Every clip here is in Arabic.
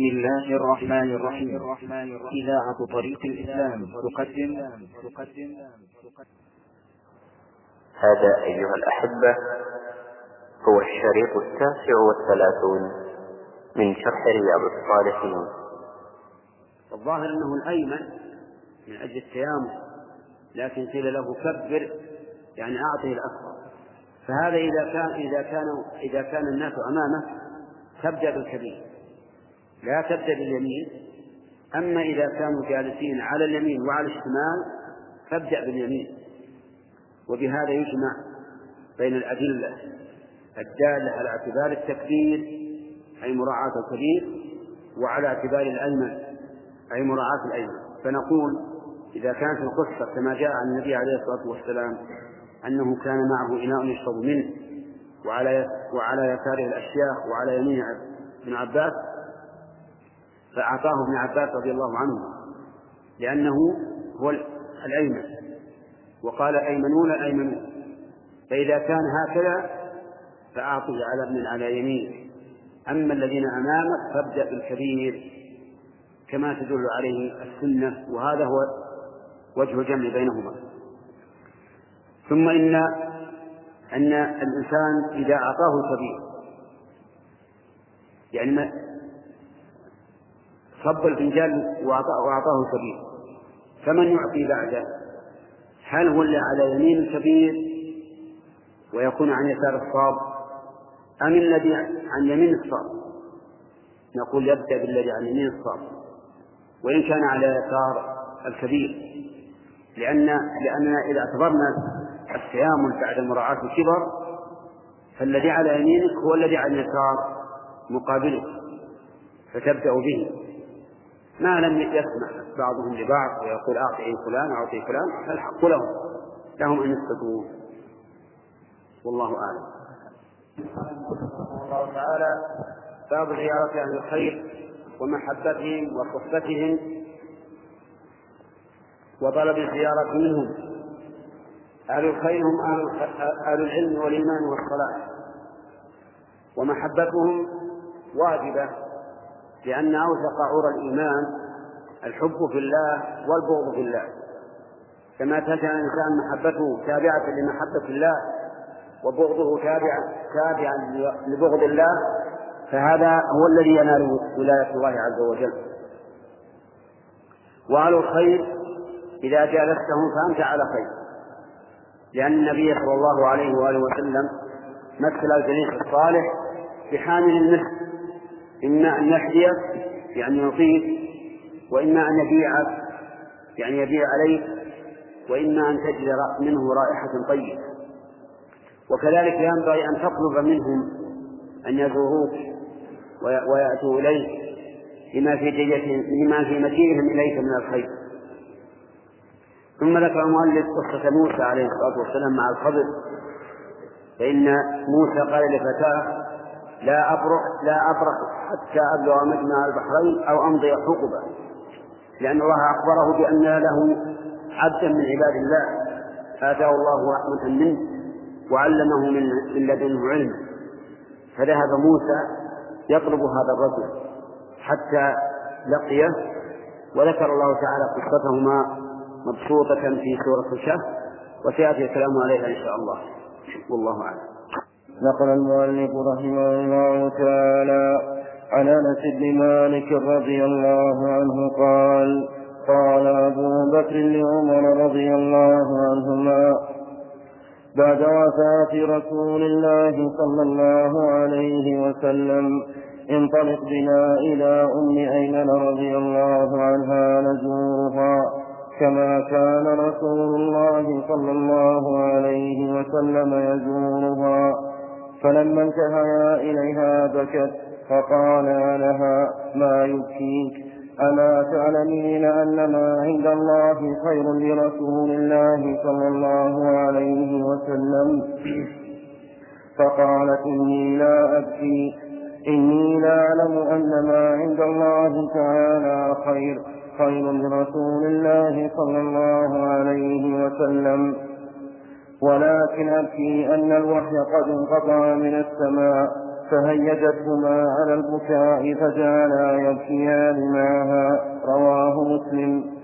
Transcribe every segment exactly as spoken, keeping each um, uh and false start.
بسم الله الرحمن الرحيم. إذاعة طريق الإسلام تقدم هذا أيها الأحبة هو الشريط التاسع والثلاثون من شرح رياض الصالحين. الظاهر أنه الأيمن من أجل التيامن، لكن قيل له كبر يعني أعطه الأكبر. فهذا إذا كان إذا كان إذا كان الناس أمامك تبدأ بالكبير لا تبدأ باليمين، أما إذا كانوا جالسين على اليمين وعلى الشمال فابدأ باليمين. وبهذا يجمع بين الأدلة الدالة على اعتبار التكبير أي مراعاة الكبير، وعلى اعتبار الأيمن أي مراعاة الأيمن. فنقول إذا كانت القصة كما جاء عن النبي عليه الصلاة والسلام أنه كان معه إناء يشرب منه وعلى وعلى يساره الأشياخ وعلى يمين ابن عباس، فأعطاه ابن عباس رضي الله عنه لأنه هو الأيمن، وقال أيمنون الأيمنون. فإذا كان هكذا فأعطه على ابن على يمين، أما الذين أمامك فابدأ بالكبير كما تدل عليه السنة، وهذا هو وجه الجمع بينهما. ثم إن أن الإنسان إذا أعطاه الكبير يعني ما صب الفنجان وأعطاه الكبير، فمن يعطي بعده؟ هل هو اللي على يمين الكبير ويكون عن يسار الصاب، أم الذي عن يمين الصاب؟ نقول يبدأ بالذي عن يمين الصاب وإن كان على يسار الكبير، لأن لأننا إذا اعتبرنا التيامن بعد مراعاة الكبر فالذي على يمينك هو الذي على اليسار مقابله، فتبدأ به ما لم يسمح بعضهم لبعض ويقول أعطي فلان أعطي فلان، فالحق لهم لهم أن يستطيعون، والله أعلم. الله تعالى باب زيارة أهل الخير ومحبتهم وصحبتهم وطلب الزيارة منهم. أهل الخير هم أهل العلم والإيمان والصلاة، ومحبتهم واجبة لأن أوثق عور الإيمان الحب في الله والبغض في الله، كما تجعل الإنسان محبته تابعة لمحبة الله وبغضه تابعا تابعا لبغض الله، فهذا هو الذي ينال ولاية الله عز وجل. وأهل الخير إذا جالستهم فأنت على خير، لأن النبي صلى الله عليه وآله وسلم مثل الجليس الصالح بحامل المسك، إما أن يحذي يعني يطيب، وإما أن يبيعك يعني يبيع عليك، وإما أن تجد منه رائحة طيبة. وكذلك ينبغي أن تطلب منهم أن يزوروك ويأتوا إليك لما في لما في مجيئهم إليك من الخير. ثم ذكر المؤلف قصة موسى عليه الصلاة والسلام مع الخضر، فإن موسى قال لفتاه لا أبرح لا أبرح حتى أبلغ مجمع البحرين أو أمضي حقبة، لأن الله أخبره بأن له عبدا من عباد الله آتاه الله رحمة منه وعلمه من لدنه علما، فذهب موسى يطلب هذا الرجل حتى لقيه، وذكر الله تعالى قصتهما مبسوطة في سورة الكهف، وسيأتي الكلام عليها إن شاء الله، والله أعلم. نقل المؤلف رحمه الله تعالى عن أنس بن مالك رضي الله عنه قال قال أبو بكر لعمر رضي الله عنهما بعد وفاة رسول الله صلى الله عليه وسلم انطلق بنا إلى أم أيمن رضي الله عنها نزورها كما كان رسول الله صلى الله عليه وسلم يزورها. فلما انتهيا إليها بكت فقال لها ما يبكيك، ألا تعلمين أن ما عند الله خير لرسول الله صلى الله عليه وسلم؟ فقالت إني لا أبكي، إني لا أعلم أن ما عند الله تعالى خير خير لرسول الله صلى الله عليه وسلم، ولكن أبكي أن الوحي قد انقطع من السماء فهيجتهما على البكاء فجعلا يبكيان معها. رواه مسلم.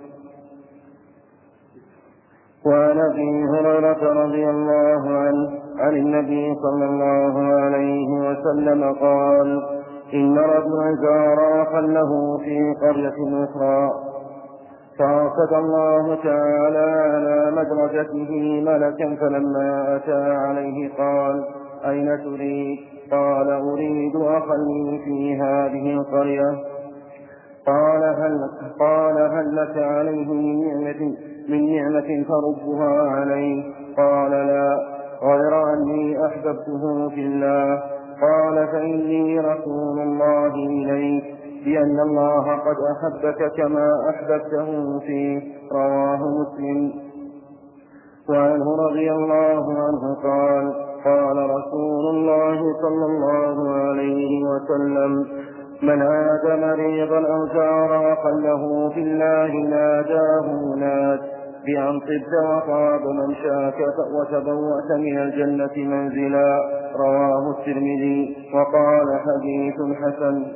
وعن أبي هريرة رضي الله عنه عن النبي صلى الله عليه وسلم قال: إن رجلا زار أخا له في قرية أخرى، فأرسل الله تعالى على مدرجته ملكا، فلما أتى عليه قال: أين تريد؟ قال: أريد أخا لي في هذه القرية. قال: هل, قال هل لك عليه من نعمة, من نعمة تردها عليه؟ قال: لا، غير أني أحببته في الله. قال: فإني رسول الله إليك بأن الله قد أحبك كما أحببته فيه. رواه مسلم. وعنه رضي الله عنه قال: قال رسول الله صلى الله عليه وسلم: من عاد مريضا أو زار أخا له في الله ناداه ناد بأن طبت وطاب ممشاك وتبوأت من الجنة منزلا. رواه الترمذي وقال: حديث حسن.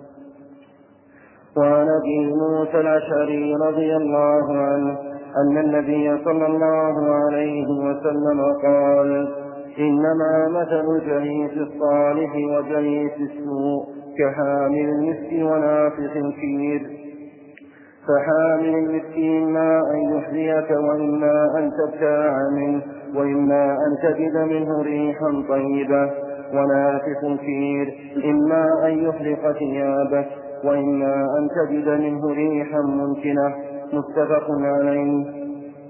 وعن أبي موسى الأشعري رضي الله عنه أن النبي صلى الله عليه وسلم قال: إنما مثل الجليس الصالح وجليس السوء كحامل المسك ونافخ الكير. فحامل المسك إما أن يحذيك وإما أن تبتاع منه وإما أن تجد منه ريحا طيبة، ونافخ الكير إما أن يحرق ثيابك وإما أن تجد منه ريحا منتنة. متفق عليه.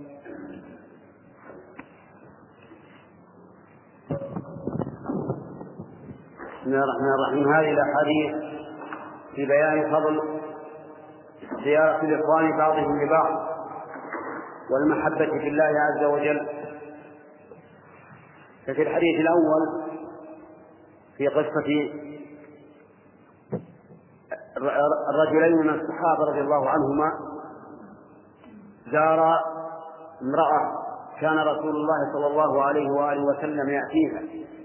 بسم الله الرحمن الرحيم. هذه الأحاديث في بيان فضل زيارة الإخوان بعضهم لبعض والمحبة في الله عز وجل. ففي الحديث الأول في قصة الرجلين من الصحابة رضي الله عنهما زار امرأة كان رسول الله صلى الله عليه وآله وسلم يأتيها،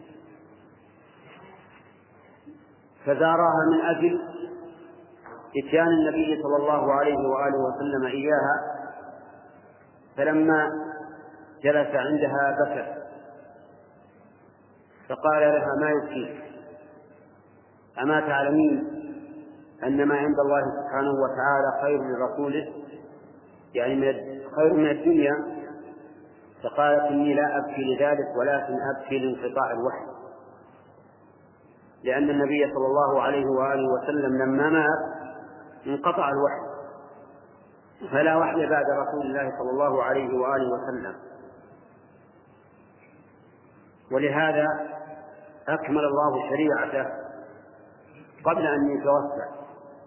فزارها من أجل إتيان النبي صلى الله عليه وآله وسلم إياها. فلما جلس عندها بكى، فقال لها: ما يبكيك؟ أما تعلمين أن ما عند الله سبحانه وتعالى خير لرسوله، يعني من خير من الدنيا؟ فقالت: إني لا أبكي لذلك ولكن أبكي لانقطاع الوحي، لأن النبي صلى الله عليه وآله وسلم لما مات انقطع الوحي، فلا وحي بعد رسول الله صلى الله عليه وآله وسلم. ولهذا أكمل الله شريعته قبل أن يتوفى،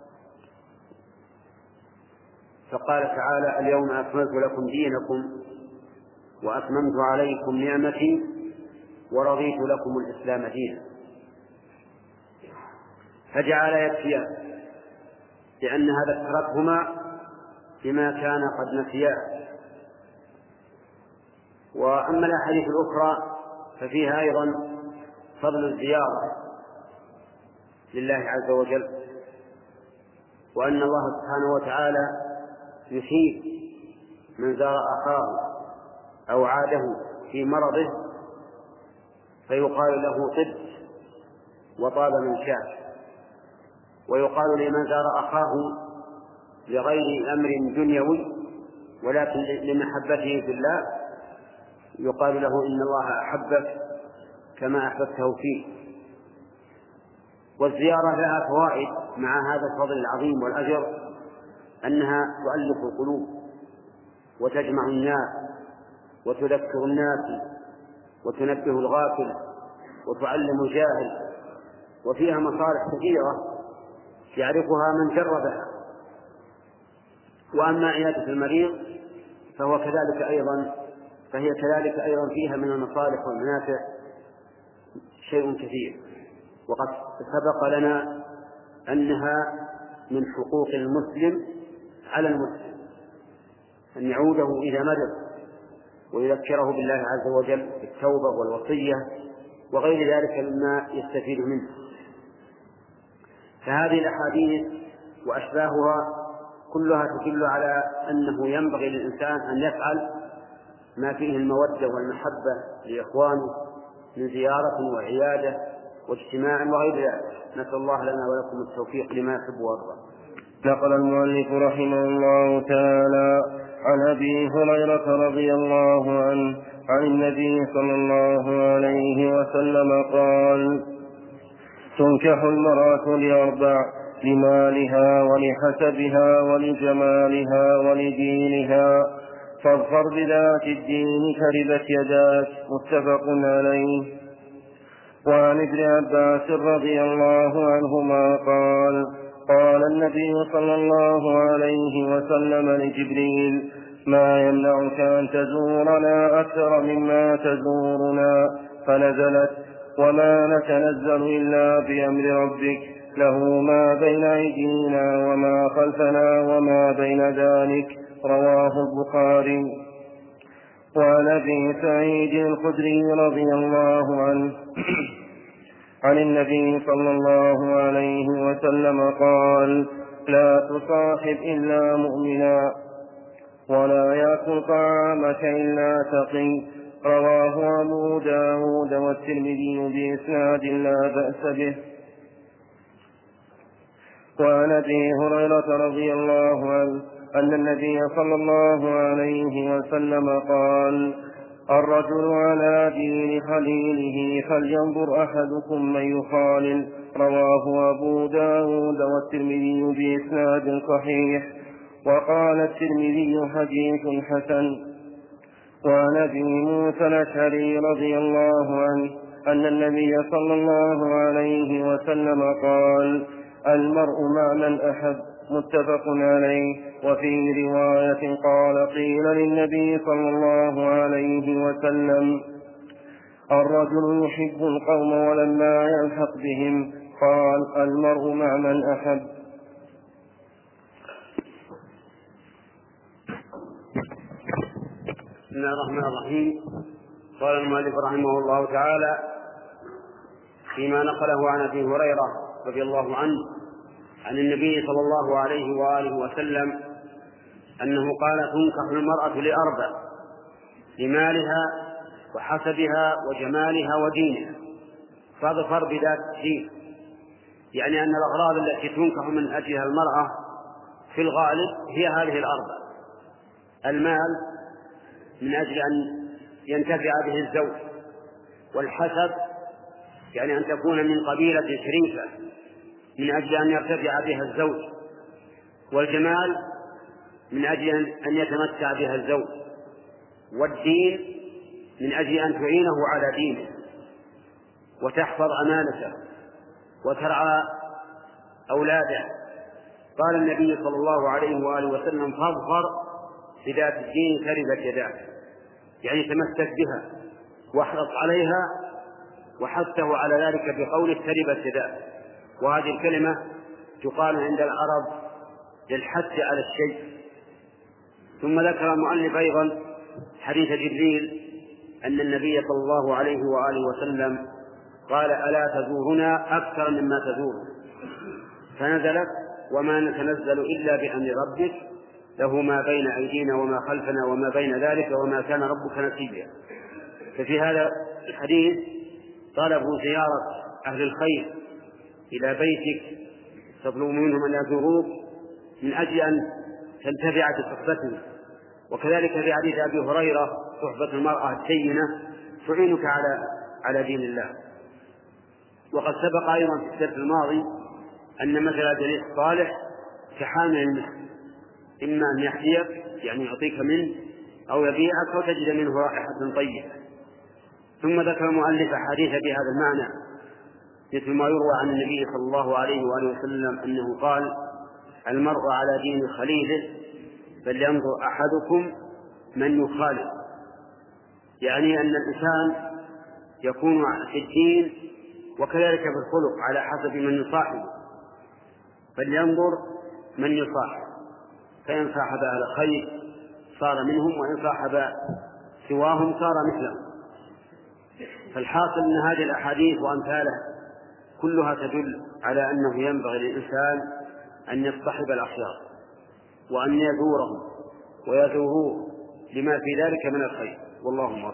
فقال تعالى: اليوم أكملت لكم دينكم وأتممت عليكم نعمتي ورضيت لكم الإسلام دينا. فجعل يكفيان لأنها ذكرتهما بما كان قد نسياه. وأما الأحاديث الأخرى ففيها أيضا فضل الزيارة لله عز وجل، وأن الله سبحانه وتعالى يثيب من زار أخاه أو عاده في مرضه فيقال له: طب وطاب منشاك. ويقال لمن زار أخاه لغير أمر دنيوي ولكن لمحبته في الله يقال له: إن الله أحبك كما أحببته فيه. والزيارة لها فوائد مع هذا الفضل العظيم والأجر، أنها تؤلف القلوب وتجمع الناس وتذكر الناس وتنبه الغافل وتعلم الجاهل، وفيها مصالح كثيرة يعرفها من جربها. وأما عيادة المريض فهو كذلك أيضا فهي كذلك أيضا فيها من المصالح والمنافع شيء كثير. وقد سبق لنا أنها من حقوق المسلم على المسلم أن يعوده إذا مرض ويذكره بالله عز وجل بالتوبة والوصية وغير ذلك مما يستفيد منه. فهذه الأحاديث وأشباهها كلها تدل على أنه ينبغي للإنسان أن يفعل ما فيه المودة والمحبة لإخوانه من زيارة وعيادة واجتماع وغير ذلك. نسأل الله لنا ولكم التوفيق لما يحب ويرضى. نقل المؤلف رحمه الله تعالى عن أبي هريرة رضي الله عنه عن النبي صلى الله عليه وسلم قال: تنكح المرأة لأربع: لمالها ولحسبها ولجمالها ولدينها، فاظفر بذات الدين تربت يداك. متفق عليه. وعن ابن عباس رضي الله عنهما قال: قال النبي صلى الله عليه وسلم لجبريل: ما يمنعك أن تزورنا أكثر مما تزورنا؟ فنزلت: وما نتنزل إلا بأمر ربك، له ما بين أيدينا وما خلفنا وما بين ذلك. رواه البخاري. وعن أبي سعيد الخدري رضي الله عنه عن النبي صلى الله عليه وسلم قال: لا تصاحب إلا مؤمنا، ولا يأكل طعامك إلا تقي. رواه أبو داود والترمذي بإسناد لا بأس به. وعن أبي هريرة رضي الله عنه أن النبي صلى الله عليه وسلم قال: الرجل على دين خليله فلينظر أحدكم من يخالل. رواه أبو داود والترمذي بإسناد صحيح. وقال الترمذي: حديث حسن. وعن أبي موسى الأشعري رضي الله عنه أن النبي صلى الله عليه وسلم قال: المرء مع من أحب. متفق عليه. وفي رواية قال: قيل للنبي صلى الله عليه وسلم: الرجل يحب القوم ولما يلحق بهم. قال: المرء مع من أحب. بسم الله الرحمن الرحيم. قال المؤلف رحمه الله تعالى فيما نقله عن أبي هريرة رضي الله عنه عن النبي صلى الله عليه وآله وسلم أنه قال: تنكح المرأة لأربع: لمالها وحسبها وجمالها ودينها، فاظفر بذات الدين. يعني أن الأغراض التي تنكح من أجلها المرأة في الغالب هي هذه الأربع: المال من أجل أن ينتفع به الزوج، والحسب يعني أن تكون من قبيلة شريفة من أجل أن يرتفع بها الزوج، والجمال من أجل أن يتمتع بها الزوج، والدين من أجل أن تعينه على دينه وتحفظ أمانته وترعى أولاده. قال النبي صلى الله عليه وآله وسلم: فاظفر بذات الدين تربت يداك، يعني تمسك بها واحرص عليها، وحثه على ذلك بقوله تربت يداك. وهذه الكلمة تقال عند العرب للحث على الشيء. ثم ذكر المؤلف أيضا حديث جبريل أن النبي صلى الله عليه وآله وسلم قال: ألا تزورنا أكثر مما تزورنا؟ فنزلت: وما نتنزل إلا بأمر ربك، له ما بين أيدينا وما خلفنا وما بين ذلك وما كان ربك نسيا. ففي هذا الحديث طلب زيارة أهل الخير إلى بيتك تطلب منهم أن يزوروك من أجل أن تنتفع بصحبتهم. وكذلك في حديث أبي هريرة: صحبة المرأة الدينة تعينك على على دين الله. وقد سبق أيضا في الدرس الماضي أن مثل الجليس الصالح كحامل المسك، إما أن يحذيك يعني يعطيك منه، أو يبيعك أو تجد منه رائحة طيبة. ثم ذكر المؤلف حديث بهذا المعنى مثل ما يروى عن النبي صلى الله عليه وآله وسلم أنه قال: المرء على دين خليله فلينظر أحدكم من يخالف. يعني أن الإنسان يكون في الدين وكذلك في الخلق على حسب من يصاحبه، فلينظر من يصاحب، فإن صاحب أهل خير صار منهم، وإن صاحب سواهم صار مثلهم. فالحاصل أن هذه الأحاديث وأمثالها كلها تدل على أنه ينبغي للإنسان أن يصطحب الأخيار وأن يزورهم ويزوروه لما في ذلك من الخير، والله أعلم.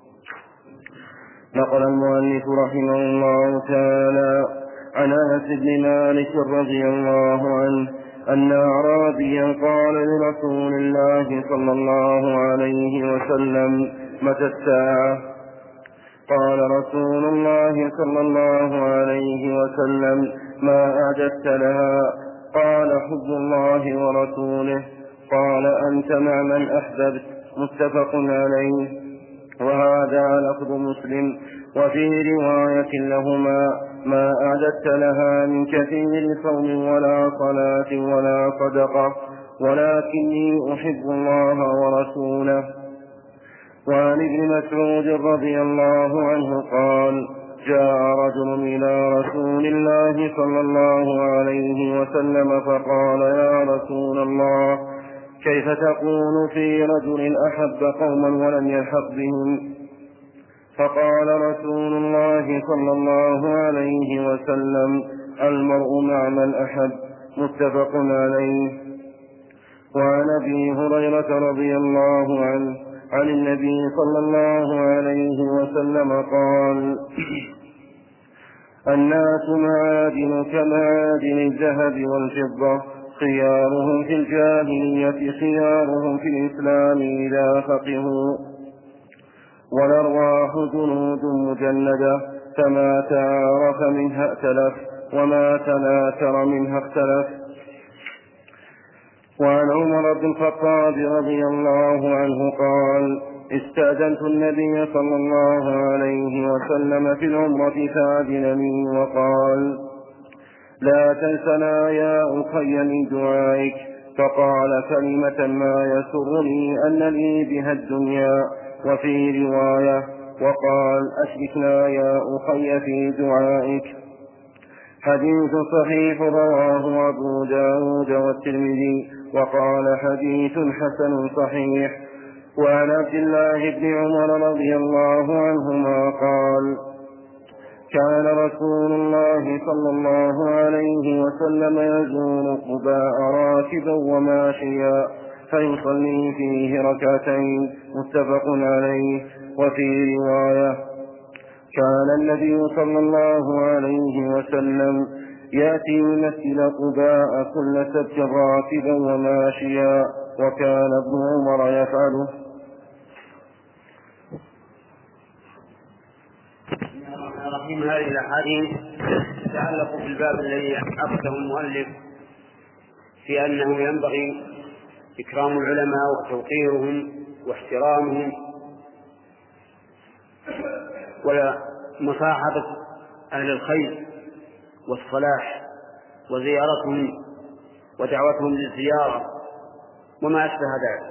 نقل المؤلف رحمه الله تعالى عن أنس بن مالك رضي الله عنه أن أعرابيا قال لرسول الله صلى الله عليه وسلم: متى الساعة؟ قال رسول الله صلى الله عليه وسلم: ما أعددت لها؟ قال: حب الله ورسوله. قال: أنت مع من أحببت. متفق عليه. وهذا لفظ مسلم. وفي رواية لهما: ما أعددت لها من كثير صوم ولا صلاة ولا صدقة، ولكني أحب الله ورسوله. وعن ابن مسعود رضي الله عنه قال: جاء رجل إلى رسول الله صلى الله عليه وسلم فقال: يا رسول الله، كيف تقول في رجل أحب قوما ولم يلحق بهم؟ فقال رسول الله صلى الله عليه وسلم: المرء مع من أحب. متفق عليه. وعن أبي هريرة رضي الله عنه عن النبي صلى الله عليه وسلم قال: الناس معادن كمعادن الذهب والفضة، خيارهم في الجاهلية خيارهم في الإسلام إذا فقهوا. والأرواح جنود مجندة، فما تعارف منها ائتلف وما تناكر منها اختلف. وعن عمر بن الخطاب رضي الله عنه قال: استأذنت النبي صلى الله عليه وسلم في العمرة فأذن لي وقال: لا تنسنا يا أخي من دعائك. فقال كلمة ما يسرني أن لي بها الدنيا. وفي رواية: وقال: أشركنا يا أخي في دعائك. حديث صحيح رواه أبو داود والترمذي وقال: حديث حسن صحيح. وعن عبد الله بن عمر رضي الله عنهما قال: كان رسول الله صلى الله عليه وسلم يزور قباء راكبا وماشيا فيصلي فيه ركعتين. متفق عليه. وفي رواية: كان النبي صلى الله عليه وسلم يأتي مسجد قباء كل سبت راكبا وماشيا، وكان ابن عمر يفعله. رحيم هذه الأحاديث تتعلق بالباب الذي عقده المؤلف في أنه ينبغي إكرام العلماء وتوقيرهم واحترامهم ومصاحبة أهل الخير والصلاح وزيارتهم ودعوتهم للزيارة وما أشبه ذلك.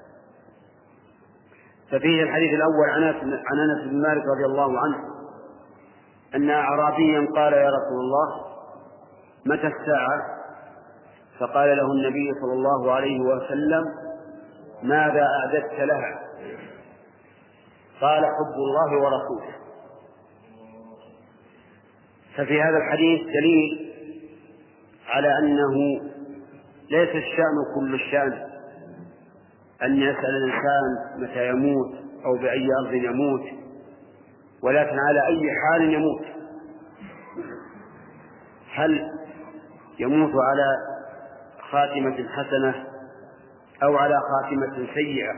ففيه الحديث الأول عن أنس بن مالك رضي الله عنه أن أعرابيا قال: يا رسول الله، متى الساعة؟ فقال له النبي صلى الله عليه وسلم: ماذا أعددت لها؟ قال: حب الله ورسوله. ففي هذا الحديث دليل على أنه ليس الشأن كل الشأن أن يسأل الإنسان متى يموت أو بأي أرض يموت، ولكن على أي حال يموت. هل يموت على خاتمة حسنة أو على خاتمة سيئة؟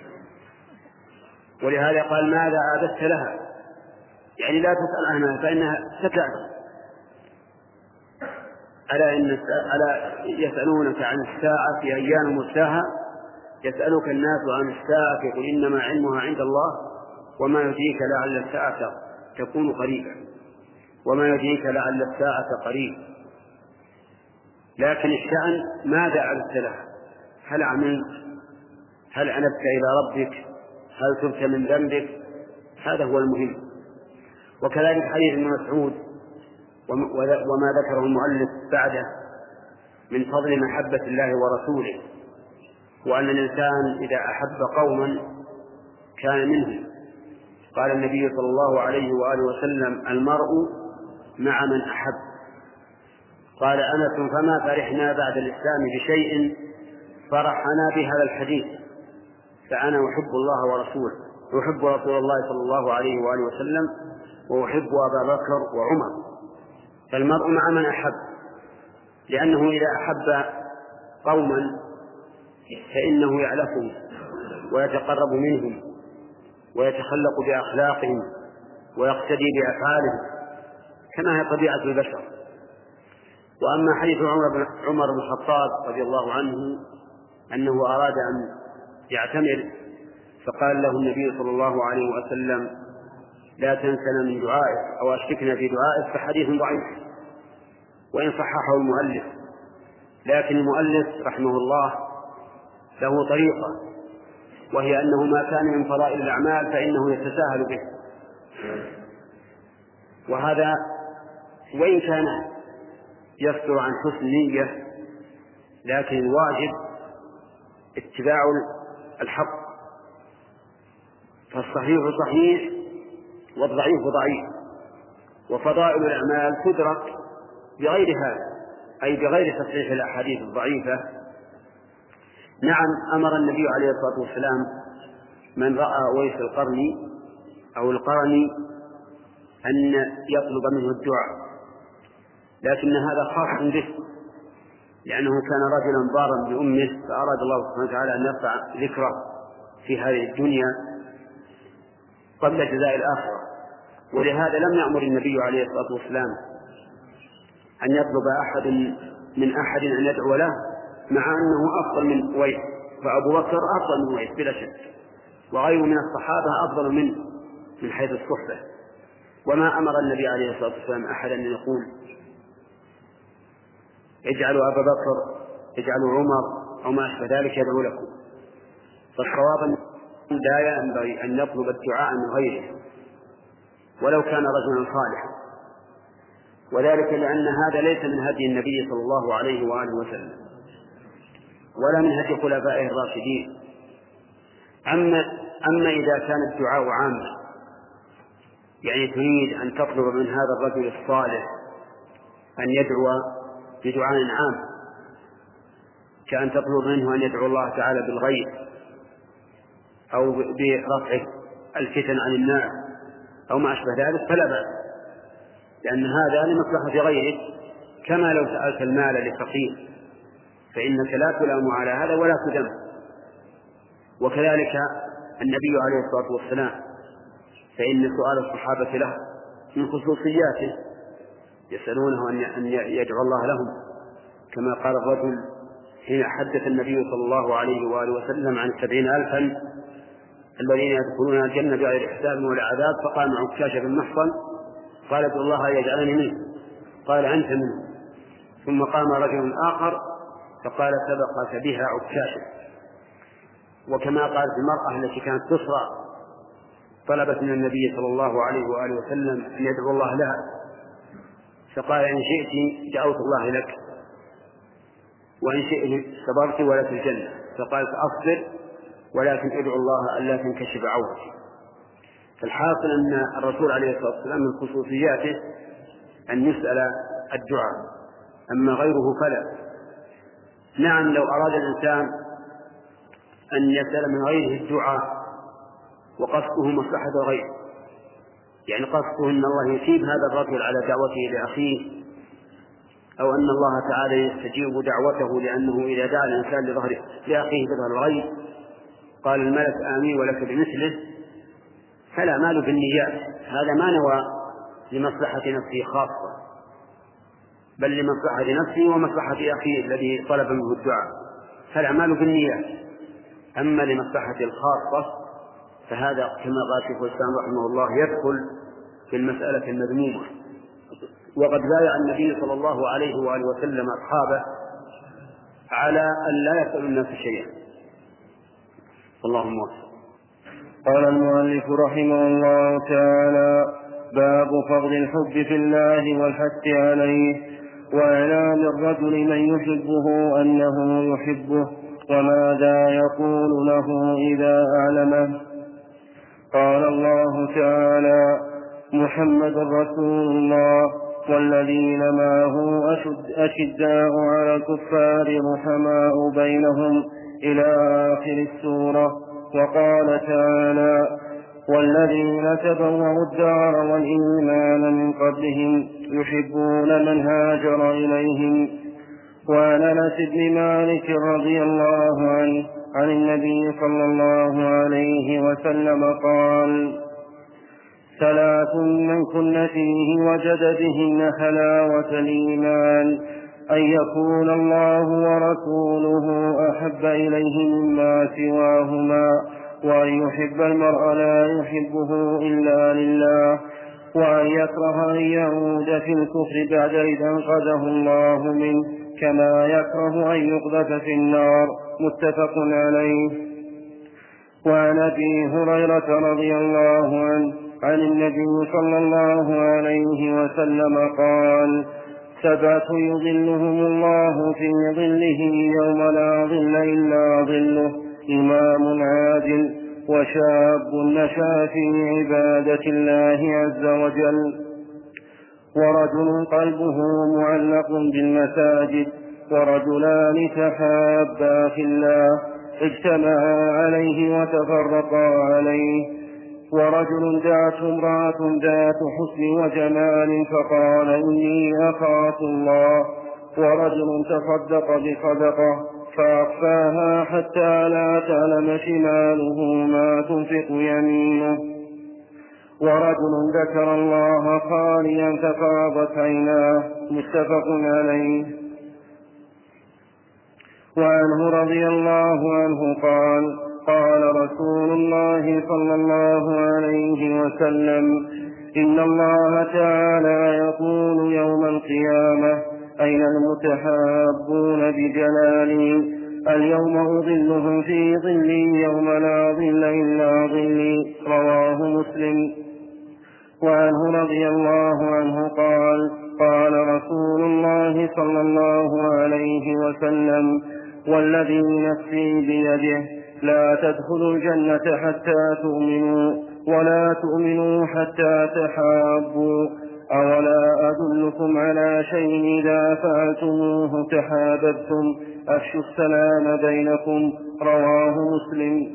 ولهذا قال: ماذا أعددت لها؟ يعني لا تسأل عنها فإنها ستأتي. ألا إن ألا يسألونك عن الساعة في أيام مرساها، يسألك الناس عن الساعة قل إنما علمها عند الله وما يدريك لعل الساعة تكون قريبا، وما يدريك لعل الساعة قريب. لكن الشأن ماذا أعددت لها؟ هل عملت؟ هل أنبت إلى ربك؟ هل تبت من ذنبك؟ هذا هو المهم. وكذلك حديث ابن مسعود وما ذكره المؤلف بعده من فضل محبة الله ورسوله، وأن الإنسان إذا أحب قوما كان منهم. قال النبي صلى الله عليه وآله وسلم: المرء مع من أحب. قال أنس: فما فرحنا بعد الإسلام بشيء فرحنا بهذا الحديث، فأنا أحب الله ورسوله، أحب رسول الله صلى الله عليه وآله وسلم، وأحب أبا بكر وعمر. فالمرء مع من أحب، لأنه إذا أحب قوما فإنه يعلفهم ويتقرب منهم ويتخلق بأخلاقهم ويقتدي بأفعالهم كما هي طبيعة البشر. وأما حديث عمر بن الخطاب رضي الله عنه أنه أراد أن يعتمر فقال له النبي صلى الله عليه وسلم: لا تنسنا من دعائك أو أشركنا في دعائك، فحديث ضعيف وإن صححه المؤلف. لكن المؤلف رحمه الله له طريقة، وهي أنه ما كان من فضائل الأعمال فإنه يتساهل به، وهذا وإن كان يصدر عن حسن نية، لكن الواجب اتباع الحق، فالصحيح صحيح والضعيف ضعيف، وفضائل الأعمال تدرك بغير هذا، أي بغير تصحيح الأحاديث الضعيفة. نعم، أمر النبي عليه الصلاة والسلام من رأى أويس القرني أو القرني أن يطلب منه الدعاء، لكن هذا خاص به، لأنه كان رجلا ضارا بأمه، فأراد الله سبحانه وتعالى أن يرفع ذكره في هذه الدنيا قبل جزاء الآخرة. ولهذا لم يأمر النبي عليه الصلاة والسلام أن يطلب أحد من أحد أن يدعو له، مع أنه أفضل من أويس، فأبو بكر أفضل من أويس بلا شك، وغيره من الصحابة أفضل منه من حيث الصحبة. وما أمر النبي عليه الصلاة والسلام أحدا أن يقول اجعلوا أبا بكر، اجعلوا عمر، أو ما أشبه ذلك يدعو لكم. فالصواب لا ينبغي أن يطلب الدعاء من غيره ولو كان رجلا صالحا، وذلك لأن هذا ليس من هدي النبي صلى الله عليه وآله وسلم ولا من هدي خلفائه الراشدين. أما, أما إذا كان الدعاء عاما، يعني تريد أن تطلب من هذا الرجل الصالح أن يدعو بدعاء عام، كأن تطلب منه أن يدعو الله تعالى بالغيث أو برفع الفتن عن الناس أو ما أشبه ذلك، فلا بأس، لأن هذا لمصلحة غيرك، كما لو سألت المال لفقير فإنك لا تلام على هذا ولا تذم. وكذلك النبي عليه الصلاة والسلام، فإن سؤال الصحابة له من خصوصياته، يسألونه أن يدعو الله لهم، كما قال الرجل حين حدث النبي صلى الله عليه وآله وسلم عن سبعين ألفا الذين يدخلون الجنة بغير حساب ولا عذاب، فقام عكاشة بن محصن قال: ادعو الله أن يجعلني منه، قال: أنت منه. ثم قام رجل آخر فقال: سبقك بها عكاشة. وكما قالت المرأة التي كانت تسرى طلبت من النبي صلى الله عليه وآله وسلم أن يدعو الله لها، فقال: إن شئت دعوت الله لك، وإن شئت صبرت ولك الجنة. فقالت: أصبر ولكن ادعو الله ألا تنكشف عورتي. فالحاصل أن الرسول عليه الصلاة والسلام من خصوصياته أن يسأل الدعاء، أما غيره فلا. نعم، لو أراد الإنسان أن يسأل من غيره الدعاء وقصده مصلحة الغير، يعني قصده أن الله يثيب هذا الرجل على دعوته لأخيه، أو أن الله تعالى يستجيب دعوته لأنه إذا دعا الإنسان لظهر لأخيه بظهر الغيب قال الملك آمين ولك بمثله، فلا مال بالنيات، هذا ما نوى لمصلحة نفسه خاصة، بل لمصلحة نفسه ومصلحة أخيه الذي طلب منه الدعاء، فالأعمال بالنيات. أما لمصلحة الخاصة فهذا كما قال شيخ الإسلام رحمه الله يدخل في المسألة المذمومة. وقد بايع النبي صلى الله عليه وآله وسلم أصحابه على أن لا يسأل الناس شيئا. اللهم وفق. قال المؤلف رحمه الله تعالى: باب فضل الحب في الله والحث عليه، وإعلام الرجل من يحبه أنه يحبه، وماذا يقول له إذا أعلمه. قال الله تعالى: محمد رسول الله والذين معه أشد أشداء على الكفار رحماء بينهم إلى آخر السورة. وقال تعالى: والذين تبوأوا الدار والإيمان من قبلهم يحبون من هاجر إليهم. وعن أنس بن مالك رضي الله عنه عن النبي صلى الله عليه وسلم قال: ثلاث من كن فيه وجد بهن حلاوة الإيمان: أن يكون الله ورسوله أحب إليه مما سواهما، وأن يحب المرء لا يحبه إلا لله، وأن يكره أن يعود في الكفر بعد إذ أنقذه الله منه، كما يكره أن يقذف في النار. متفق عليه. وعن أبي هريرة رضي الله عنه عن النبي صلى الله عليه وسلم قال: سبعة يظلهم الله في ظله يوم لا ظل إلا ظله: إمام عادل، وشاب نشأ في عبادة الله عز وجل، ورجل قلبه معلق بالمساجد، ورجلان تحابا في الله اجتمعا عليه وتفرقا عليه، ورجل دعته امرأة ذات حسن وجمال فقال: إني أخاف الله، ورجل تصدق بصدقة فأخفاها حتى لا تعلم شماله ما تنفق يمينه، ورجل ذكر الله خاليا ففاضت عيناه. متفق عليه. وعنه رضي الله عنه قال: قال رسول الله صلى الله عليه وسلم: إن الله تعالى يقول يوم القيامة: أين المتحابون بجلالي؟ اليوم أظلهم في ظلي يوم لا ظل إلا ظلي. رواه مسلم. وعنه رضي الله عنه قال: قال رسول الله صلى الله عليه وسلم: والذي نفسي بيده لا تدخلوا الجنة حتى تؤمنوا، ولا تؤمنوا حتى تحابوا. أولا أدلكم على شيء إذا فعلتموه تحاببتم؟ أفشوا السلام بينكم. رواه مسلم.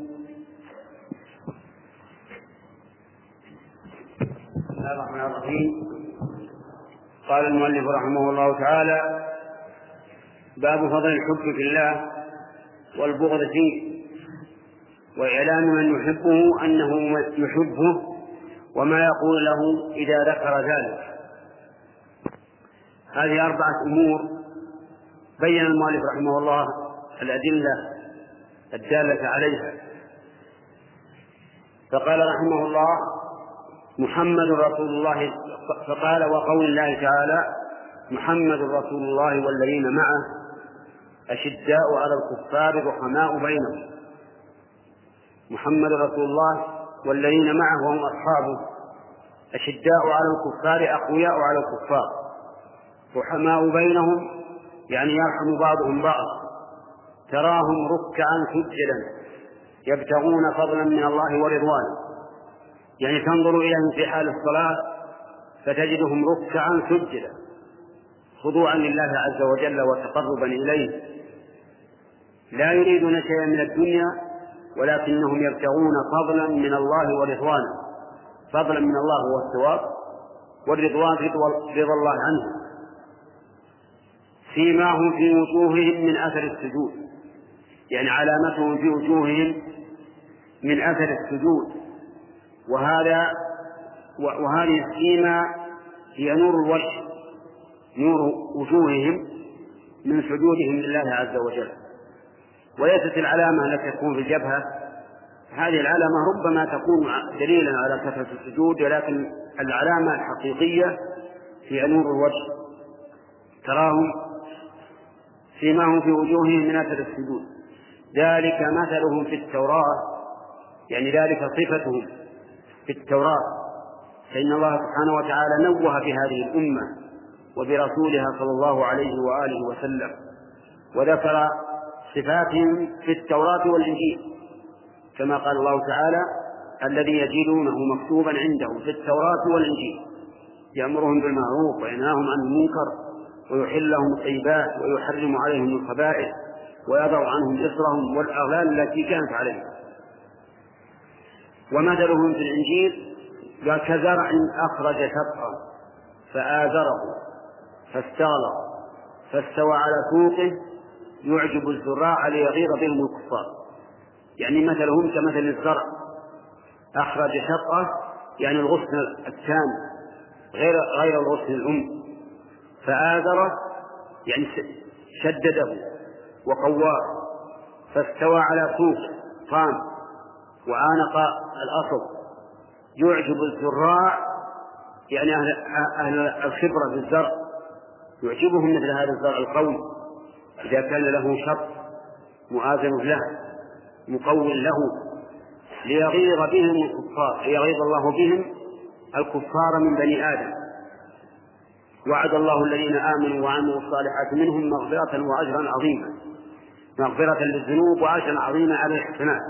بسم الله الرحمن الرحيم. قال المؤلف رحمه الله تعالى: باب فضل الحب في الله والبغض فيه، وإعلام من يحبه أنه يحبه، وما يقول له إذا ذكر ذلك. هذه أربعة أمور بين المؤلف رحمه الله الأدلة الدالة عليها. فقال رحمه الله: محمد رسول الله، فقال: وقول الله تعالى: محمد رسول الله والذين معه أشداء على الكفار رحماء بينهم. محمد رسول الله والذين معه وهم أصحابه أشداء على الكفار أقوياء على الكفار، رحماء بينهم يعني يرحم بعضهم بعض، تراهم ركعا سجدا يبتغون فضلا من الله ورضوانه، يعني تنظر إليهم في حال الصلاة فتجدهم ركعا سجدا خضوعا لله عز وجل وتقربا إليه، لا يريدون شيئا من الدنيا ولكنهم يبتغون فضلا من الله ورضوانه. فضلا من الله هو الثواب، والرضوان رضا الله عنه. سيماهم في وجوههم من أثر السجود، يعني علامتهم في وجوههم من أثر السجود، وهذا وهذه السيمة هي نور الوجه، نور وجوههم من سجودهم لله عز وجل. وليست العلامة التي تكون في الجبهة، هذه العلامة ربما تكون دليلا على كثرة السجود، ولكن العلامة الحقيقية هي نور الوجه. تراهم سيماهم في وجوههم من أثر السجود، ذلك مثلهم في التوراة، يعني ذلك صفتهم في التوراة، فإن الله سبحانه وتعالى نوه في هذه الأمة وبرسولها صلى الله عليه وآله وسلم، وذكر صفاتهم في التوراة والإنجيل، كما قال الله تعالى: الذي يجدونه مكتوبا عندهم في التوراة والإنجيل. يأمرهم بالمعروف وينهاهم عن المنكر ويحل لهم الطيبات ويحرم عليهم الخبائث ويضع عنهم إصرهم والأغلال التي كانت عليهم. ومثلهم في الإنجيل قال كزرع أخرج شطأه فآزره فاستغلظ فاستوى على سوقه يعجب الزراع ليغيظ بهم الكفار. يعني مثلهم كمثل الزرع أخرج شطأه يعني الغصن الثاني غير غير الغصن الأم، فآزره يعني شدده وقواه، فاستوى على سوق قام وعانق الأصل يعجب الزراع يعني أهل, أهل الخبرة بالزرع يعجبهم مثل هذا الزرع القوي إذا كان له شط مؤازر له مقوي له ليغيظ بهم الكفار، ليغيظ الله بهم الكفار من بني آدم. وعد الله الذين آمنوا وعملوا الصالحات منهم مغفرة وأجرا عظيما، مغفرة للذنوب وأجرا عظيما على الحسنات.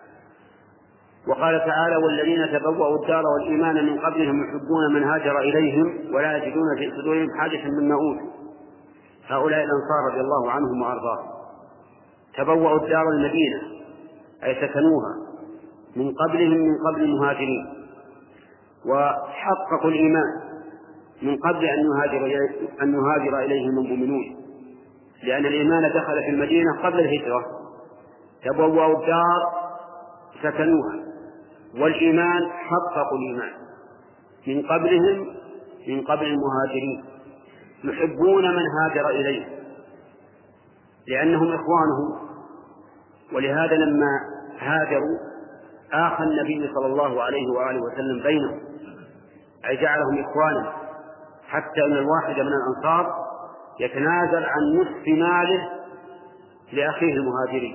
وقال تعالى والذين تبوأوا الدار والإيمان من قبلهم يحبون من هاجر إليهم ولا يجدون في صدورهم حاجة مما أوتوا. هؤلاء الأنصار رضي الله عنهم وأرضاهم تبوأوا الدار المدينة أي سكنوها من قبلهم من قبل المهاجرين، وحققوا الإيمان من قبل أن يهاجر, أن يهاجر إليهم المؤمنون، لأن الإيمان دخل في المدينة قبل الهجرة. تبوأوا الدار سكنوها والإيمان حققوا الإيمان من قبلهم من قبل المهاجرين، يحبون من هاجر إليه لأنهم إخوانهم. ولهذا لما هاجروا آخى النبي صلى الله عليه وآله وسلم بينهم أي جعلهم إخوانا، حتى أن الواحد من الأنصار يتنازل عن نصف ماله لأخيه المهاجرين،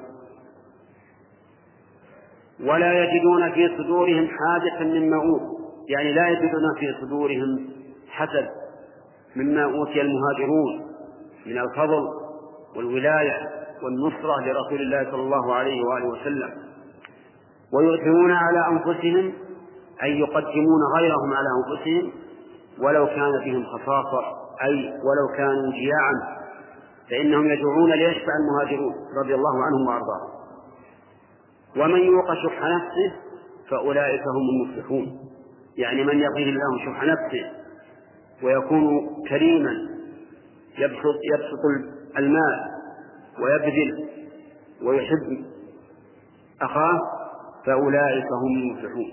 ولا يجدون في صدورهم حاجة مما أوتوا، يعني لا يجدون في صدورهم حسد مما أوتي المهاجرون من الفضل والولاية والنصرة لرسول الله صلى الله عليه وآله وسلم. ويؤثرون على أنفسهم أي يقدمون غيرهم على أنفسهم ولو كان بهم خصاصة أي ولو كانوا جياعا، فإنهم يجوعون ليشبع المهاجرون رضي الله عنهم وأرضاهم. ومن يوق شح نفسه فأولئك هم المفلحون، يعني من يقيه الله شح نفسه ويكون كريما يبسط, يبسط المال ويبذل ويحب أخاه فأولئك هم المفلحون.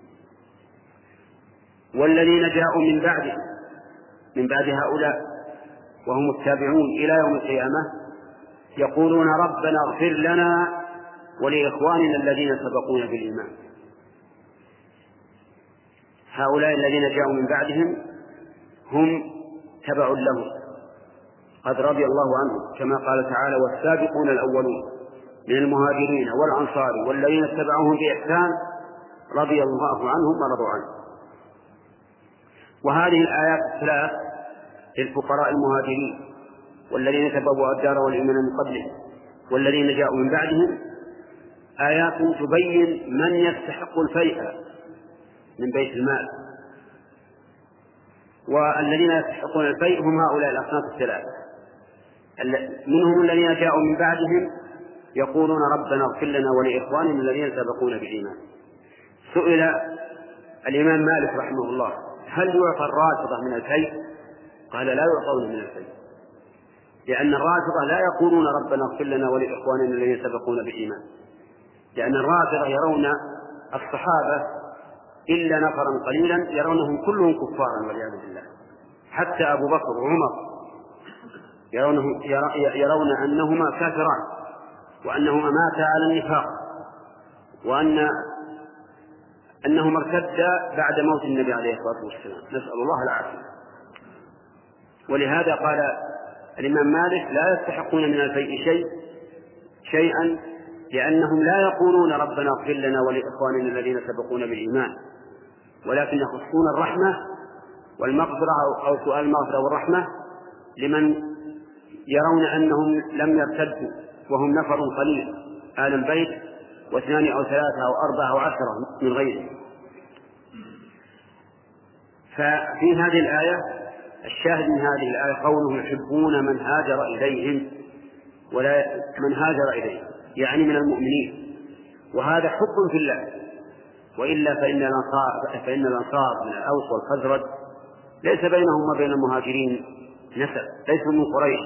والذين جاءوا من بعدهم من بعد هؤلاء وهم التابعون إلى يوم القيامة يقولون ربنا اغفر لنا ولإخواننا الذين سبقونا بالإيمان. هؤلاء الذين جاءوا من بعدهم هم تبع لهم قد رضي الله عنهم، كما قال تعالى والسابقون الأولون من المهاجرين والأنصار والذين اتبعوهم بإحسان رضي الله عنهم ورضوا عنه. وهذه الآيات الثلاث للفقراء المهاجرين والذين تبوأوا الدار والإيمان من قبلهم والذين جاءوا من بعدهم آيات تبين من يستحق الفيء من بيت المال. والذين يستحقون الفيء هم هؤلاء الأصناف الثلاثة، منهم الذين جاءوا من بعدهم يقولون ربنا اغفر لنا ولإخواننا الذين سبقونا بالإيمان. سئل الإمام مالك رحمه الله هل يعطى الرافضة من الفيء؟ قال لا يعطون من الفيء، لأن الرافضة لا يقولون ربنا اغفر لنا ولإخواننا الذين سبقونا بالإيمان، لأن الرافضة يرون الصحابة إلا نفرا قليلا يرونهم كلهم كفارا والعياذ بالله، حتى أبو بكر وعمر يرونه يرون أنهما كافران وأنهما ماتا على النفاق وأن أنهما ارتدا بعد موت النبي عليه الصلاة والسلام، نسأل الله العافية. ولهذا قال الإمام مالك لا يستحقون من الفيء شيء شيئا لأنهم لا يقولون ربنا اغفر لنا ولإخواننا الذين سبقونا بالإيمان، ولكن يخصون الرحمة والمغفرة أو سؤال المغفرة والرحمة لمن يرون أنهم لم يرتدوا وهم نفر قليل آل البيت واثنان أو ثلاثة أو أربعة أو عشرة من غيره. ففي هذه الآية الشاهد من هذه الآية قوله يحبون من هاجر إليهم، ولا من هاجر إليهم يعني من المؤمنين، وهذا حب في الله. وإلا فإن الأنصار فإن الأنصار من الأوس والخزرج ليس بينهم وبين المهاجرين نسب، ليسوا من قريش،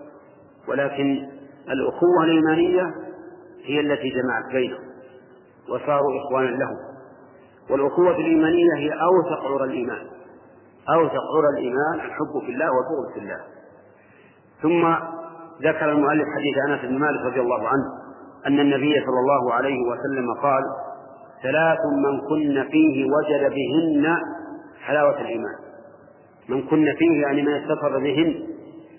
ولكن الأخوة الإيمانية هي التي جمعت بينهم وصاروا إخوانا لهم. والأخوة الإيمانية هي أوثق عرى الإيمان، أوثق عرى الإيمان الحب في الله والبغض في الله. ثم ذكر المؤلف حديث أنس بن مالك رضي الله عنه أن النبي صلى الله عليه وسلم قال: ثلاث من كن فيه وجد بهن حلاوة الإيمان. من كن فيه يعني من اتصف بهن،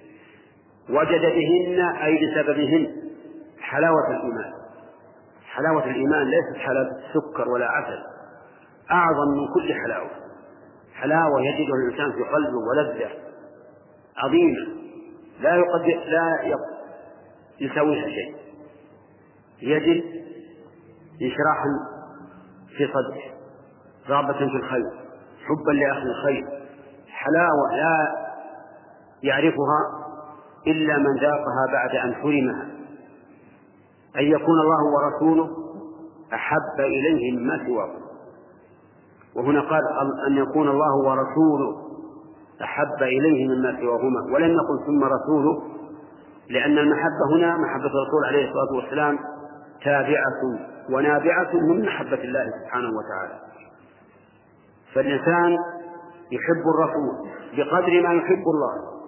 وجد بهن أي بسببهن حلاوة الإيمان. حلاوة الإيمان ليست حلاوة السكر ولا عسل، أعظم من كل حلاوة، حلاوة يجدها الإنسان في قلبه ولذة عظيمة لا يقدر لا يساويها شيء، يجد انشراحا في صدره، رغبة في الخير، حبا لأهل الخير، حلاوة لا يعرفها إلا من ذاقها بعد أن حرمها. أن يكون الله ورسوله أحب إليه مما سواه. وهنا قال أن يكون الله ورسوله أحب إليه مما سواهما، ولم يقل ثم رسوله، لأن المحبة هنا محبة الرسول عليه الصلاة والسلام تابعة ونابعة من محبة الله سبحانه وتعالى. فالإنسان يحب الرسول بقدر ما يحب الله،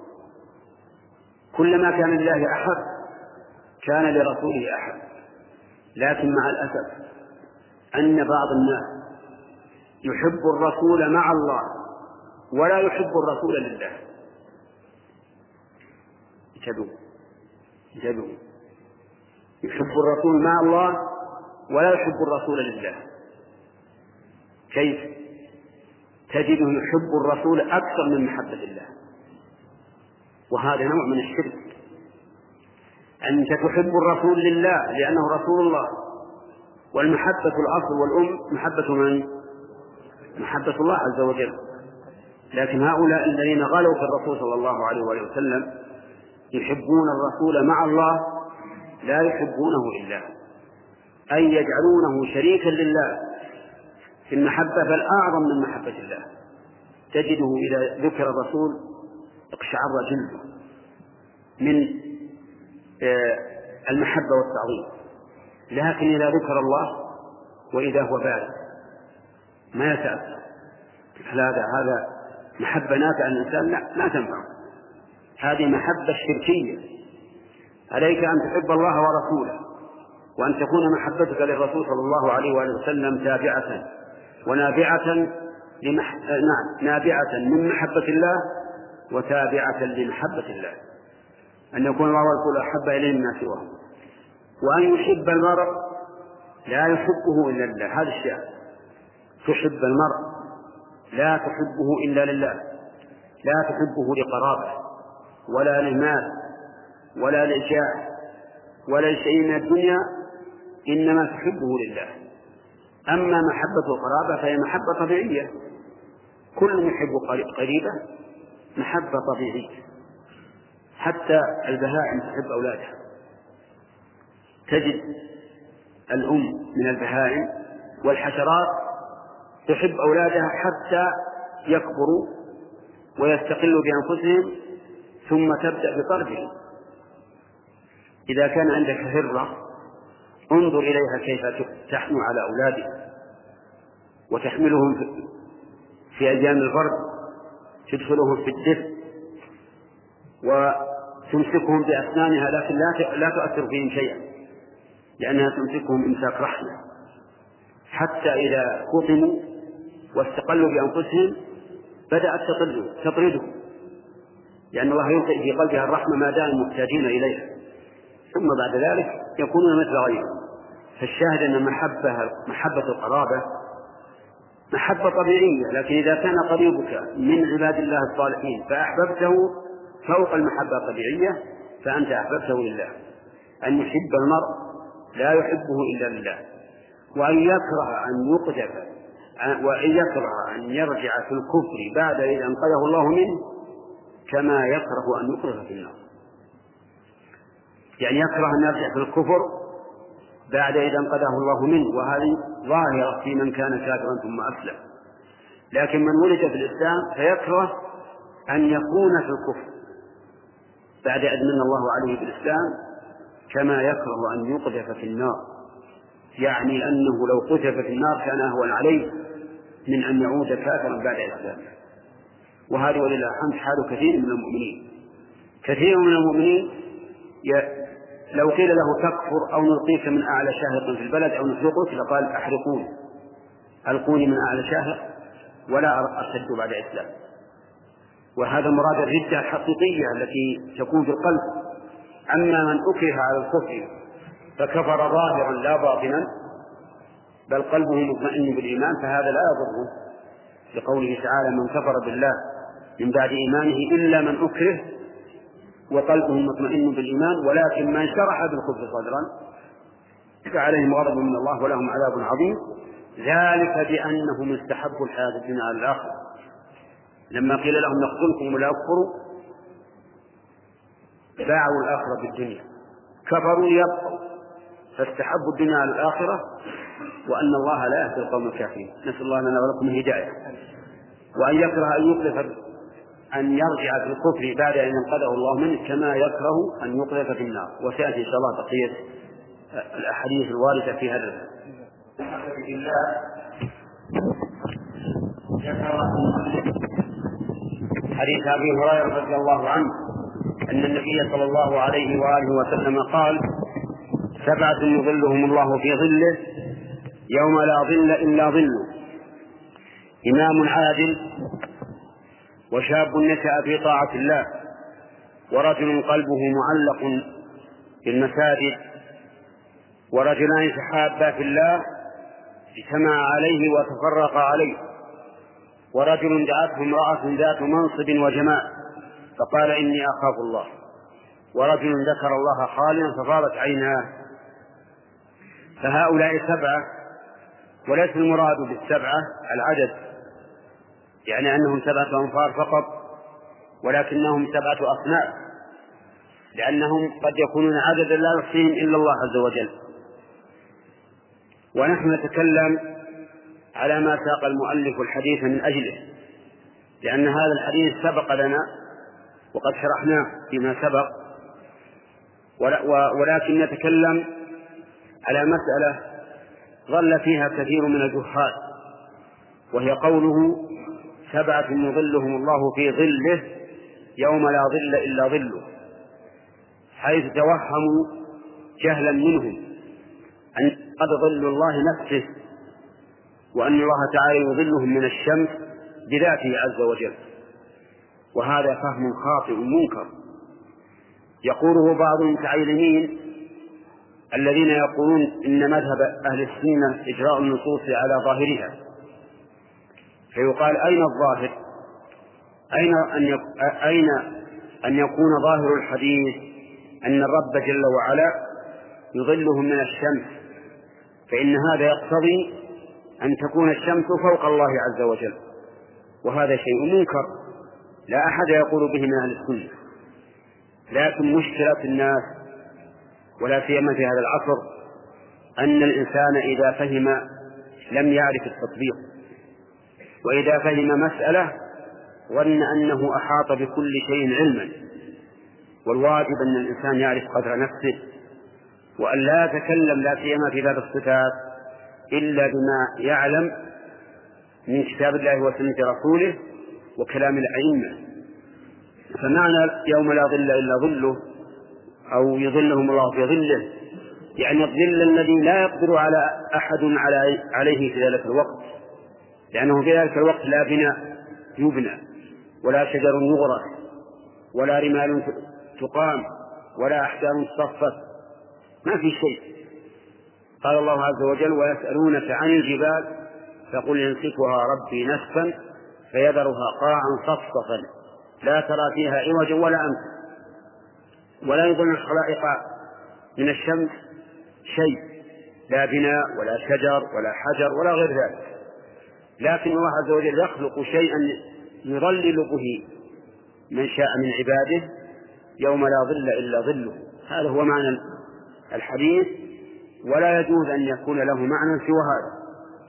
كلما كان لله أحب كان لرسوله أحب. لكن مع الأسف أن بعض الناس يحب الرسول مع الله ولا يحب الرسول لله. انتبهوا انتبهوا يحب الرسول مع الله ولا يحب الرسول لله. كيف؟ تجده يحب الرسول أكثر من محبة الله، وهذا نوع من الشرك. أنت تحب الرسول لله لأنه رسول الله، والمحبة الأصل والأم محبة من؟ محبة الله عز وجل. لكن هؤلاء الذين غلوا في الرسول صلى الله عليه وآله وسلم يحبون الرسول مع الله لا يحبونه إلا، أي يجعلونه شريكا لله في المحبة بل أعظم من محبة الله. تجده إذا ذكر الرسول اقشعر جلده من المحبة والتعظيم، لكن إذا ذكر الله وإذا هو بارد ما يتأثر. هذا هذا محبة نافعة الإنسان لا لا تنفع، هذه محبة شركية. عليك أن تحب الله ورسوله، وأن تكون محبتك للرسول صلى الله عليه وآله وسلم تابعة ونابعة لمح... نعم نابعة من محبة الله وتابعة لمحبة الله، أن يكون الله ورسوله أحب إليه مما سواه. وأن يحب المرء لا يحبه إلا لله، هذا الشيء. تحب المرء لا تحبه إلا لله، لا تحبه لقرابه ولا للمال ولا للجاه ولا لشيء من الدنيا، إنما تحبه لله. أما محبة القرابة فهي محبة طبيعية، كل يحب قريبه محبة طبيعية، حتى البهائم تحب أولادها. تجد الأم من البهائم والحشرات تحب أولادها حتى يكبروا ويستقلوا بأنفسهم ثم تبدأ بطردهم. إذا كان عندك هرة انظر إليها كيف تحنو على أولادها وتحملهم في أيام البرد، تدخلهم في الدفء وتمسكهم بأسنانها، لكن لا تؤثر فيهم شيئا لأنها تمسكهم إمساك رحمة، حتى إذا قطموا واستقلوا بأنفسهم بدأت تطردهم، لأن الله يلقي في قلبها الرحمة ما دام محتاجين إليها، ثم بعد ذلك يكونون مثل غيرهم. فالشاهد أن محبة محبة القرابة محبة طبيعية، لكن إذا كان قريبك من عباد الله الصالحين فأحببته فوق المحبة الطبيعية فأنت أحببته لله. أن يحب المرء لا يحبه إلا لله، وأن يكره أن يقذف وإن يكره أن يرجع في الكفر بعد إذا أنقذه الله منه كما يكره أن يقذف في النار. يعني يكره أن يرجع في الكفر بعد إذا أنقذه الله منه، وهذه ظاهرة في من كان كافرا ثم أسلم. لكن من ولد في الإسلام فيكره أن يكون في الكفر بعد أن من الله عليه بالإسلام كما يكره أن يقذف في النار، يعني أنه لو قذف في النار كان أهون عليه من أن يعود كافرا بعد إسلامه. وهذا ولله الحمد حال كثير من المؤمنين. كثير من المؤمنين ي... لو قيل له تكفر أو نلقيك من أعلى شاهق في البلد أو نسلقك لقال أحرقون ألقوني من أعلى شاهق ولا أرتد بعد إسلام. وهذا مراد الردة الحقيقية التي تكون في القلب. أما من أكره على الكفر فكفر ظاهرا لا باطنا بل قلبه مطمئن بالإيمان فهذا لا يضره، لقوله تعالى من كفر بالله من بعد إيمانه إلا من أكره وقلبه مطمئن بالإيمان، ولكن من شرح بالكفر صدرا فعليهم غضب من الله ولهم عذاب عظيم، ذلك بأنهم استحبوا الحياة الدنيا على الآخرة. لما قيل لهم نقتلكم ولا يكفروا باعوا الآخرة بالدنيا، كفروا يبقوا فاستحبوا الدنيا على الآخرة، وأن الله لا يهدي القوم الكافرين. نسأل الله لنا ولكم الهداية. وأن يكره أن يقذف أن يرجع في الكفر بعد أن انقذه الله منه كما يكره أن يقذف في النار. وسيأتي إن شاء الله بقية الأحاديث الواردة في هذا. حديث أبي هريرة رضي الله عنه أن النبي صلى الله عليه وآله وسلم قال سبعة يظلهم الله في ظله يوم لا ظل إلا ظله: إمام عادل، وشاب نشأ في طاعة الله، ورجل قلبه معلق بالمساجد، ورجلان تحابا في الله اجتمعا عليه وتفرقا عليه، ورجل دعته امرأة ذات منصب وجمال فقال إني أخاف الله، ورجل ذكر الله خاليا ففاضت عيناه. فهؤلاء سبعة، وليس المراد بالسبعة العدد يعني أنهم سبعة أنفار فقط، ولكنهم سبعة أصناف، لأنهم قد يكونون عددا لا يحصيهم إلا الله عز وجل. ونحن نتكلم على ما ساق المؤلف الحديث من أجله، لأن هذا الحديث سبق لنا وقد شرحناه فيما سبق، ولكن نتكلم على مسألة ظل فيها كثير من الجهال، وهي قوله سبعة يظلهم الله في ظله يوم لا ظل إلا ظله، حيث توهموا جهلا منهم أن قد ظل الله نفسه، وأن الله تعالى يظلهم من الشمس بذاته عز وجل، وهذا فهم خاطئ منكر يقوله بعض المتعلمين الذين يقولون إن مذهب أهل السنة إجراء النصوص على ظاهرها، فيقال أين الظاهر؟ أين أن أين أن يكون ظاهر الحديث أن الرب جل وعلا يظلهم من الشمس، فإن هذا يقتضي أن تكون الشمس فوق الله عز وجل، وهذا شيء منكر لا أحد يقول به من أهل السنة. لكن مشكلة الناس ولا سيما في هذا العصر أن الإنسان إذا فهم لم يعرف التطبيق، وإذا فهم مسألة ظن أنه أحاط بكل شيء علما، والواجب أن الإنسان يعرف قدر نفسه، وأن لا يتكلم لا سيما في باب الصفات إلا بما يعلم من كتاب الله وسنة رسوله وكلام الأئمة. فمعنى يوم لا ظل إلا ظله أو يظلهم الله في ظله يعني الظل الذي لا يقدر على أحد عليه في ذلك الوقت، لأنه في ذلك الوقت لا بناء يبنى ولا شجر يغرس ولا رمال تقام ولا أحجار تصفت، ما في شيء. قال الله عز وجل ويسألونك عن الجبال فقل ينسفها ربي نسفا فيذرها قاعا صفصفا لا ترى فيها عوجا ولا أمتا، ولا يظن الخلائق من الشمس شيء، لا بناء ولا شجر ولا حجر ولا غير ذلك. لكن الله عز وجل يخلق شيئا يظلل به من شاء من عباده يوم لا ظل إلا ظله. هذا هو معنى الحديث، ولا يجوز أن يكون له معنى سوى هذا.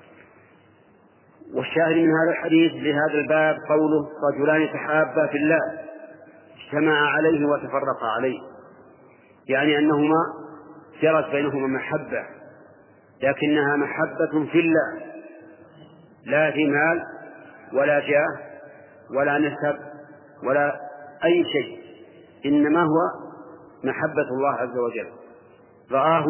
والشاهد من هذا الحديث لهذا الباب قوله: رجلان تحابا في الله اجتمعا عليه وتفرقا عليه، يعني أنهما جرت بينهما محبة، لكنها محبة في الله، لا في مال ولا جاه ولا نسب ولا أي شيء، إنما هو محبة الله عز وجل. رآه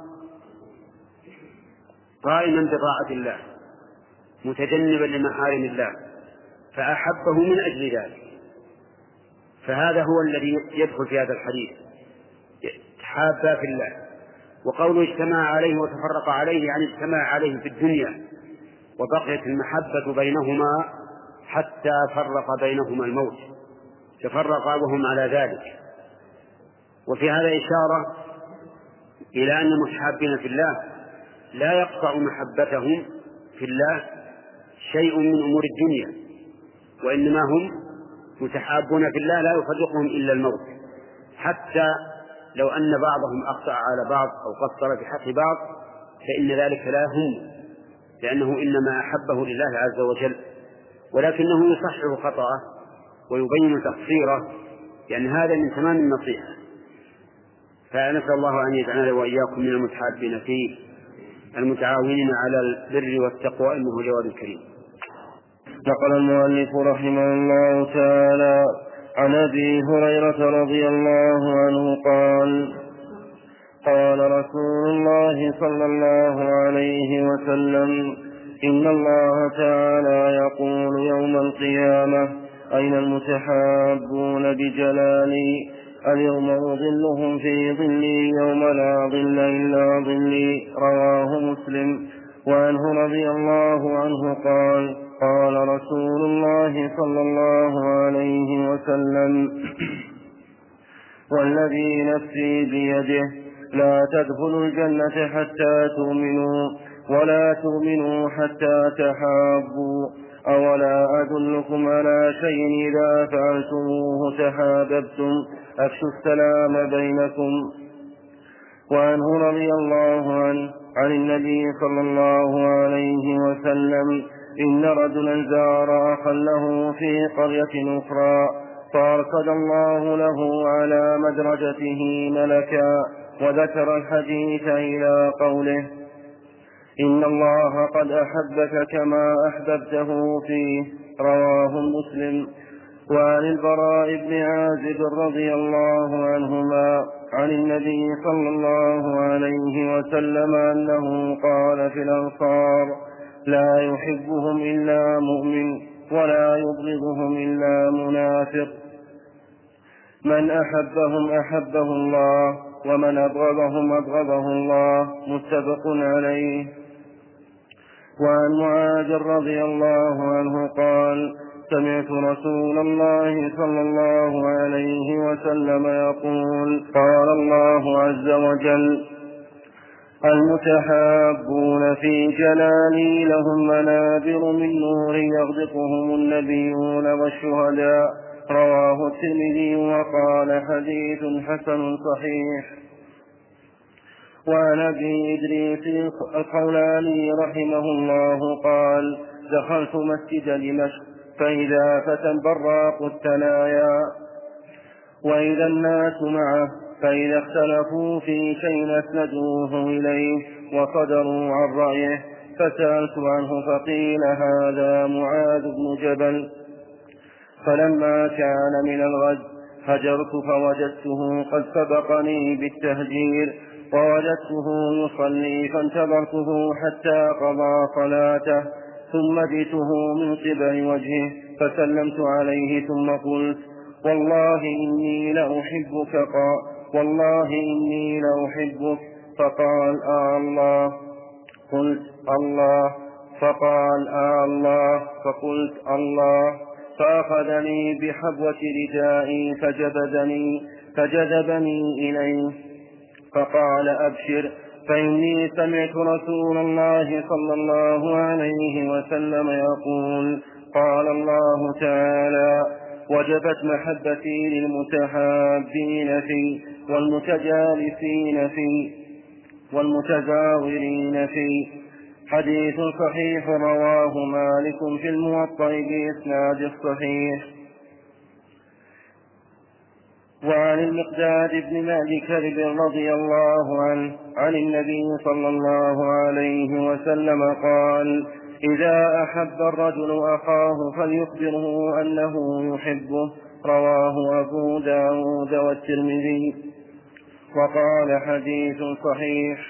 قائما بطاعة الله متجنبا لمحارم الله فأحبه من أجل ذلك، فهذا هو الذي يدخل في هذا الحديث، تحابا في الله. وقوله اجتمع عليه وتفرق عليه يعني اجتمع عليه في الدنيا وبقيت المحبة بينهما حتى فرق بينهما الموت، تفرقا وهم على ذلك. وفي هذا إشارة إلى أن المتحابين في الله لا يقطع محبتهم في الله شيء من أمور الدنيا، وإنما هم متحابون في الله لا يفرقهم إلا الموت، حتى لو أن بعضهم أخطأ على بعض أو قصر في حق بعض فإن ذلك لا يهم، لأنه إنما أحبه لله عز وجل، ولكنه يصحح خطأه ويبين تقصيره، لأن هذا من تمام النصيحة. فنسأل الله أن يجعلنا وإياكم من المتحابين فيه المتعاونين على البر والتقوى، إنه جواد كريم. نقل المؤلف رحمه الله تعالى عن أبي هريرة رضي الله عنه قال: قال رسول الله صلى الله عليه وسلم: إن الله تعالى يقول يوم القيامة: أين المتحابون بجلالي؟ اليوم أظلهم في ظلي يوم لا ظل إلا ظلي. رواه مسلم. وعنه رضي الله عنه قال: قال رسول الله صلى الله عليه وسلم: والذي نفسي بيده لا تدخلوا الجنة حتى تؤمنوا، ولا تؤمنوا حتى تحابوا. أولا أدلكم على شيء إذا فعلتموه تحاببتم؟ أفشوا السلام بينكم. وعنه رضي الله عنه عن النبي صلى الله عليه وسلم: إن رجلا زار أخا له في قرية أخرى فأرصد الله له على مدرجته ملكا، وذكر الحديث إلى قوله: إن الله قد أحبك كما أحببته فيه. رواه مسلم. وعن البراء بن عازب رضي الله عنهما عن النبي صلى الله عليه وسلم أنه قال في الأنصار: لا يحبهم إلا مؤمن ولا يبغضهم إلا منافق. من أحبهم أحبه الله، ومن أبغضهم أبغضه الله. متفق عليه. وعن معاذ رضي الله عنه قال: سمعت رسول الله صلى الله عليه وسلم يقول: قال الله عز وجل: المتحابون في جلالي لهم منابر من نور يغبطهم النبيون والشهداء. رواه الترمذي وقال: حديث حسن صحيح. وعن أبي إدريس الخولاني رحمه الله قال: دخلت مسجد دمشق فإذا فتى براق الثنايا وإذا الناس معه، فإذا اختلفوا في شيء أسندوه إليه وصدروا عن رأيه، فسألت عنه فقيل: هذا معاذ بن جبل. فلما كان من الغد هجرت فوجدته قد سبقني بالتهجير، ووجدته يصلي فانتظرته حتى قضى صلاته، ثم جئته من قبل وجهه فسلمت عليه ثم قلت: والله إني لأحبك قال والله إني لأحبك. فقال: آه الله. قلت: الله. فقال: آه الله. فقلت: الله. فأخذني بحبوة ردائي فجذبني فجذبني إليه فقال: أبشر، فإني سمعت رسول الله صلى الله عليه وسلم يقول قال الله تعالى وجبت محبتي للمتحابين فيه والمتجالسين فيه والمتزاورين فيه. حديث صحيح رواه مالك في الموطأ بإسناد الصحيح. وعن المقداد بن مالك رضي الله عنه عن النبي صلى الله عليه وسلم قال إذا أحب الرجل أخاه فليخبره أنه يحبه. رواه أبو داود والترمذي وقال حديث صحيح.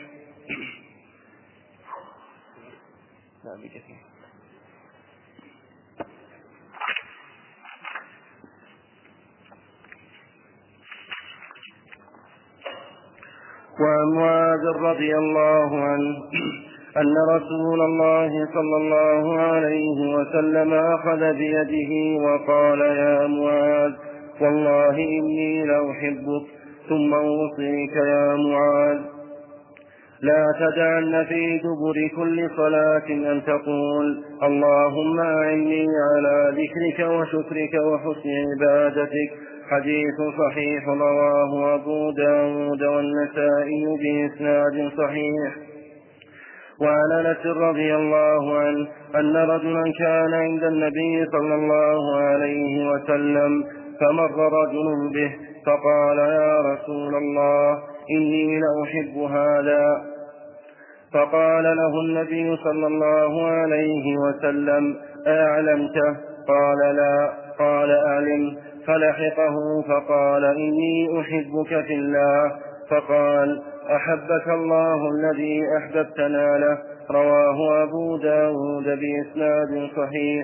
وعن معاذ رضي الله عنه أن رسول الله صلى الله عليه وسلم أخذ بيده وقال يا معاذ والله إني لأحبك ثم أوصيك يا معاذ لا تدعن في دبر كل صلاة أن تقول اللهم أعني على ذكرك وشكرك وحسن عبادتك. حديث صحيح رواه أبو داود والنسائي بإسناد صحيح. وعن أنس رضي الله عنه أن رجلا كان عند النبي صلى الله عليه وسلم فمر رجل به فقال يا رسول الله إني لأحب هذا. فقال له النبي صلى الله عليه وسلم أعلمته؟ قال لا. قال أعلم. فلحقه فقال إني أحبك في الله. فقال أحبك الله الذي أحببتنا له. رواه أبو داود بإسناد صحيح.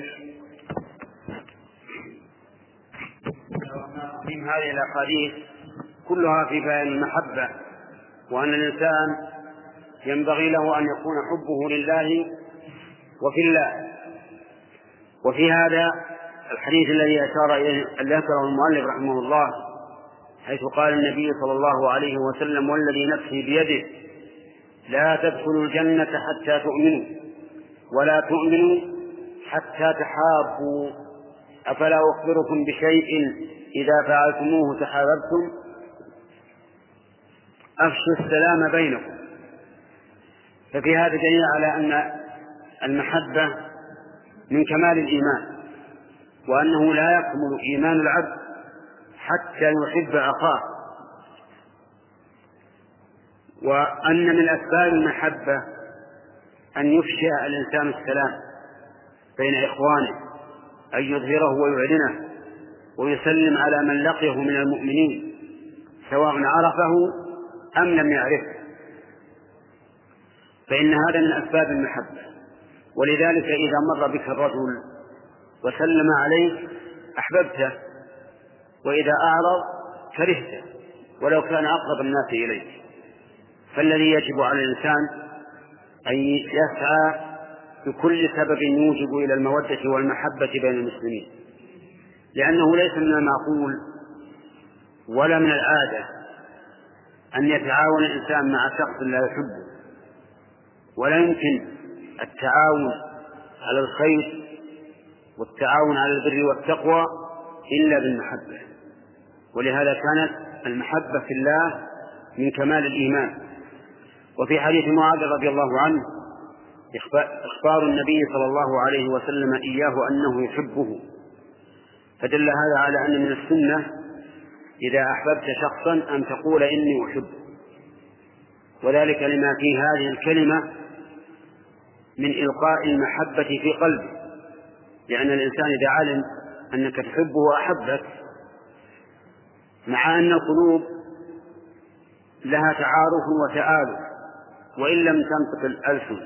من هذه الأحاديث كلها في بيان المحبة، وأن الإنسان ينبغي له أن يكون حبه لله وفي الله. وفي هذا الحديث الذي أشار إليه الذي ذكره المؤلف رحمه الله حيث قال النبي صلى الله عليه وسلم والذي نفسي بيده لا تدخلوا الجنة حتى تؤمنوا ولا تؤمنوا حتى تحابوا. أفلا أخبركم بشيء إذا فعلتموه تحاببتم؟ أفشوا السلام بينكم. ففي هذا دليل على أن المحبة من كمال الإيمان، وأنه لا يكمل إيمان العبد حتى يحب أخاه، وأن من أسباب المحبة أن يفشي الإنسان السلام بين إخوانه، أن يظهره ويعلنه ويسلم على من لقيه من المؤمنين سواء عرفه أم لم يعرفه، فإن هذا من أسباب المحبة. ولذلك إذا مر بك الرجل وسلم عليك أحببته، وإذا أعرض كرهته ولو كان أقرب الناس إليك. فالذي يجب على الإنسان أن يسعى بكل سبب يوجب إلى المودة والمحبة بين المسلمين، لأنه ليس من المعقول ولا من العادة أن يتعاون الإنسان مع شخص لا يحبه، ولا يمكن التعاون على الخير والتعاون على البر والتقوى إلا بالمحبة. ولهذا كانت المحبة في الله من كمال الإيمان. وفي حديث معاذ رضي الله عنه إخبار النبي صلى الله عليه وسلم إياه أنه يحبه، فدل هذا على أن من السنة إذا أحببت شخصا أن تقول إني أحبه، وذلك لما في هذه الكلمة من إلقاء المحبة في قلبه، لأن الإنسان إذا علم أنك تحبه وأحبك، مع أن القلوب لها تعارف وتآلف وإن لم تنطق الألسن،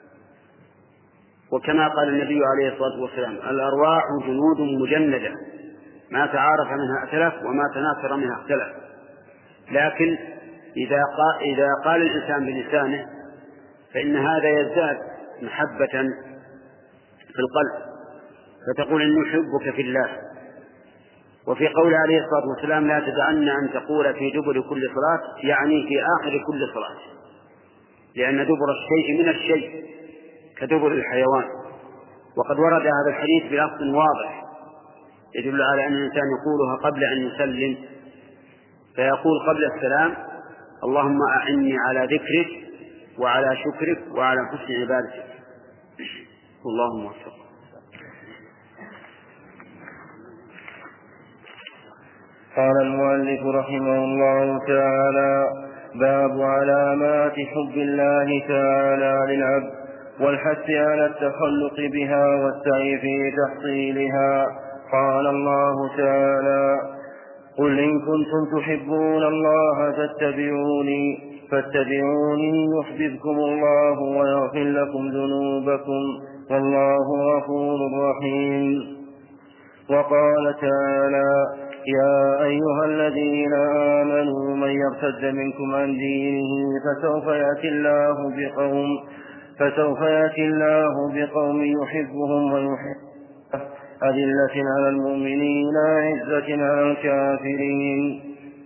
وكما قال النبي عليه الصلاة والسلام الأرواح جنود مجندة ما تعارف منها ائتلف وما تناكر منها اختلف. لكن إذا قال, إذا قال الإنسان بلسانه فإن هذا يزداد محبة في القلب، فتقول إني أحبك في الله. وفي قول عليه الصلاة والسلام لا تدعن أن تقول في دبر كل صلاة، يعني في آخر كل صلاة، لأن دبر الشيء من الشيء كدبر الحيوان. وقد ورد هذا الحديث بلفظ واضح يدل على أن الإنسان يقولها قبل أن يسلم، فيقول قبل السلام: اللهم أعني على ذكرك وعلى شكرك وعلى حسن عبادتك. اللهم وفق. قال المؤلف رحمه الله تعالى: باب علامات حب الله تعالى للعبد والحث على التخلق بها والسعي في تحصيلها. قال الله تعالى: قل إن كنتم تحبون الله فاتبعوني فاتبعوني يحببكم الله ويغفر لكم ذنوبكم والله غفور رحيم. وقال تعالى: يا أيها الذين آمنوا من يرتد منكم عن دينه فسوف يأتي الله بقوم فسوف يأتي الله بقوم يحبهم ويحبونه أذلة على المؤمنين عزة على الكافرين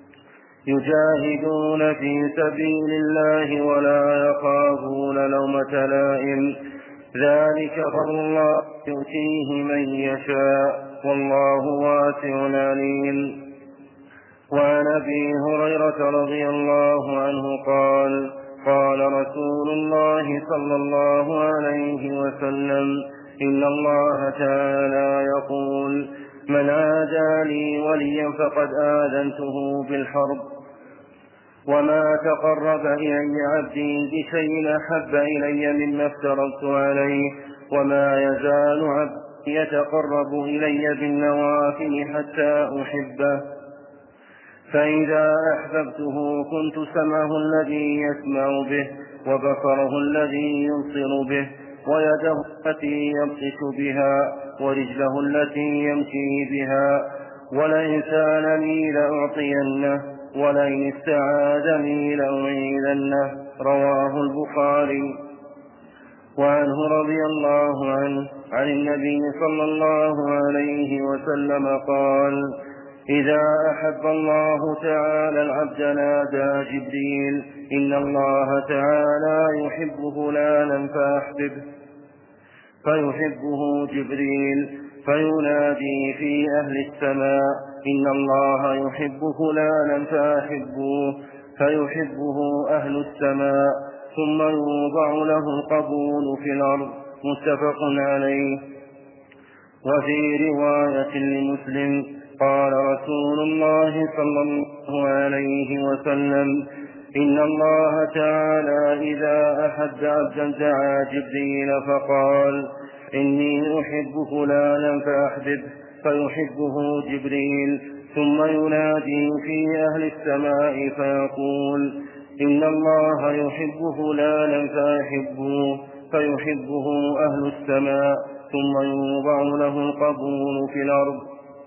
يجاهدون في سبيل الله ولا يخافون لومة لائم ذلك فضل الله يؤتيه من يشاء والله واسع عليم. وعن أبي هريرة رضي الله عنه قال: قال رسول الله صلى الله عليه وسلم: إن الله تعالى يقول: من عادى لي وليا فقد آذنته بالحرب. وما تقرب إلي عبدي بشيء أحب إلي مما افترضت عليه وما يزال عبدي يتقرب إلي بالنوافل حتى أحبه. فإذا أحببته كنت سمعه الذي يسمع به وبصره الذي يبصر به ويده التي يبطش بها ورجله التي يمشي بها ولئن سألني لأعطينه ولئن استعاذني لأعيذنه. رواه البخاري. وعنه رضي الله عنه عن النبي صلى الله عليه وسلم قال: إذا أحب الله تعالى العبد نادى جبريل: إن الله تعالى يحب فلانا فأحببه. فيحبه جبريل فينادي في أهل السماء: إن الله يحب فلانا فأحبوه. فيحبه أهل السماء ثم يوضع له القبول في الأرض. متفق عليه. وفي رواية لمسلم قال رسول الله صلى الله عليه وسلم: إن الله تعالى إذا أحب عبدا دعا جبريل فقال: إني أحب فلانا فأحببه. فيحبه جبريل ثم ينادي في أهل السماء فيقول: إن الله يحب فلانا فأحبوه. فيحبه أهل السماء ثم يوضع له القبول في الأرض.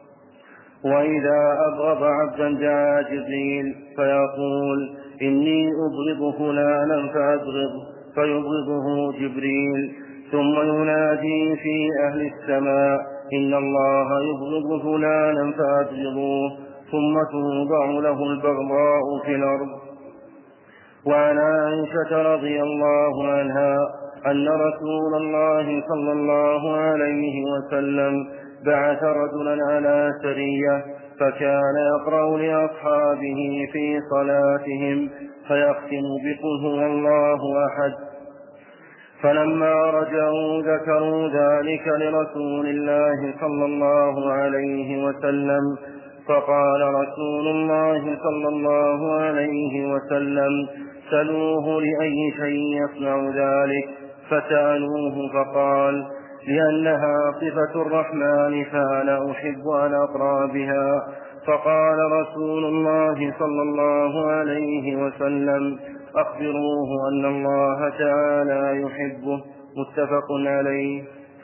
وإذا أبغض عبدا دعا جبريل فيقول: إني أبغض فلانا فأبغضه. فيبغضه جبريل ثم ينادي في أهل السماء: إن الله يبغض فلانا فأبغضوه. ثم توضع له البغضاء في الأرض. وعن عائشة رضي الله عنها أن رسول الله صلى الله عليه وسلم بعث رجلا على سرية فكان يقرأ لأصحابه في صلاتهم فيختم بقل هو الله أحد. فلما رجعوا ذكروا ذلك لرسول الله صلى الله عليه وسلم فقال رسول الله صلى الله عليه وسلم: سلوه لأي شيء يصنع ذلك. فسألوه فقال: لأنها صفة الرحمن فأنا أحب أن أقرأ بها. فقال رسول الله صلى الله عليه وسلم: أخبروه أن الله تعالى يحبه. متفق عليه.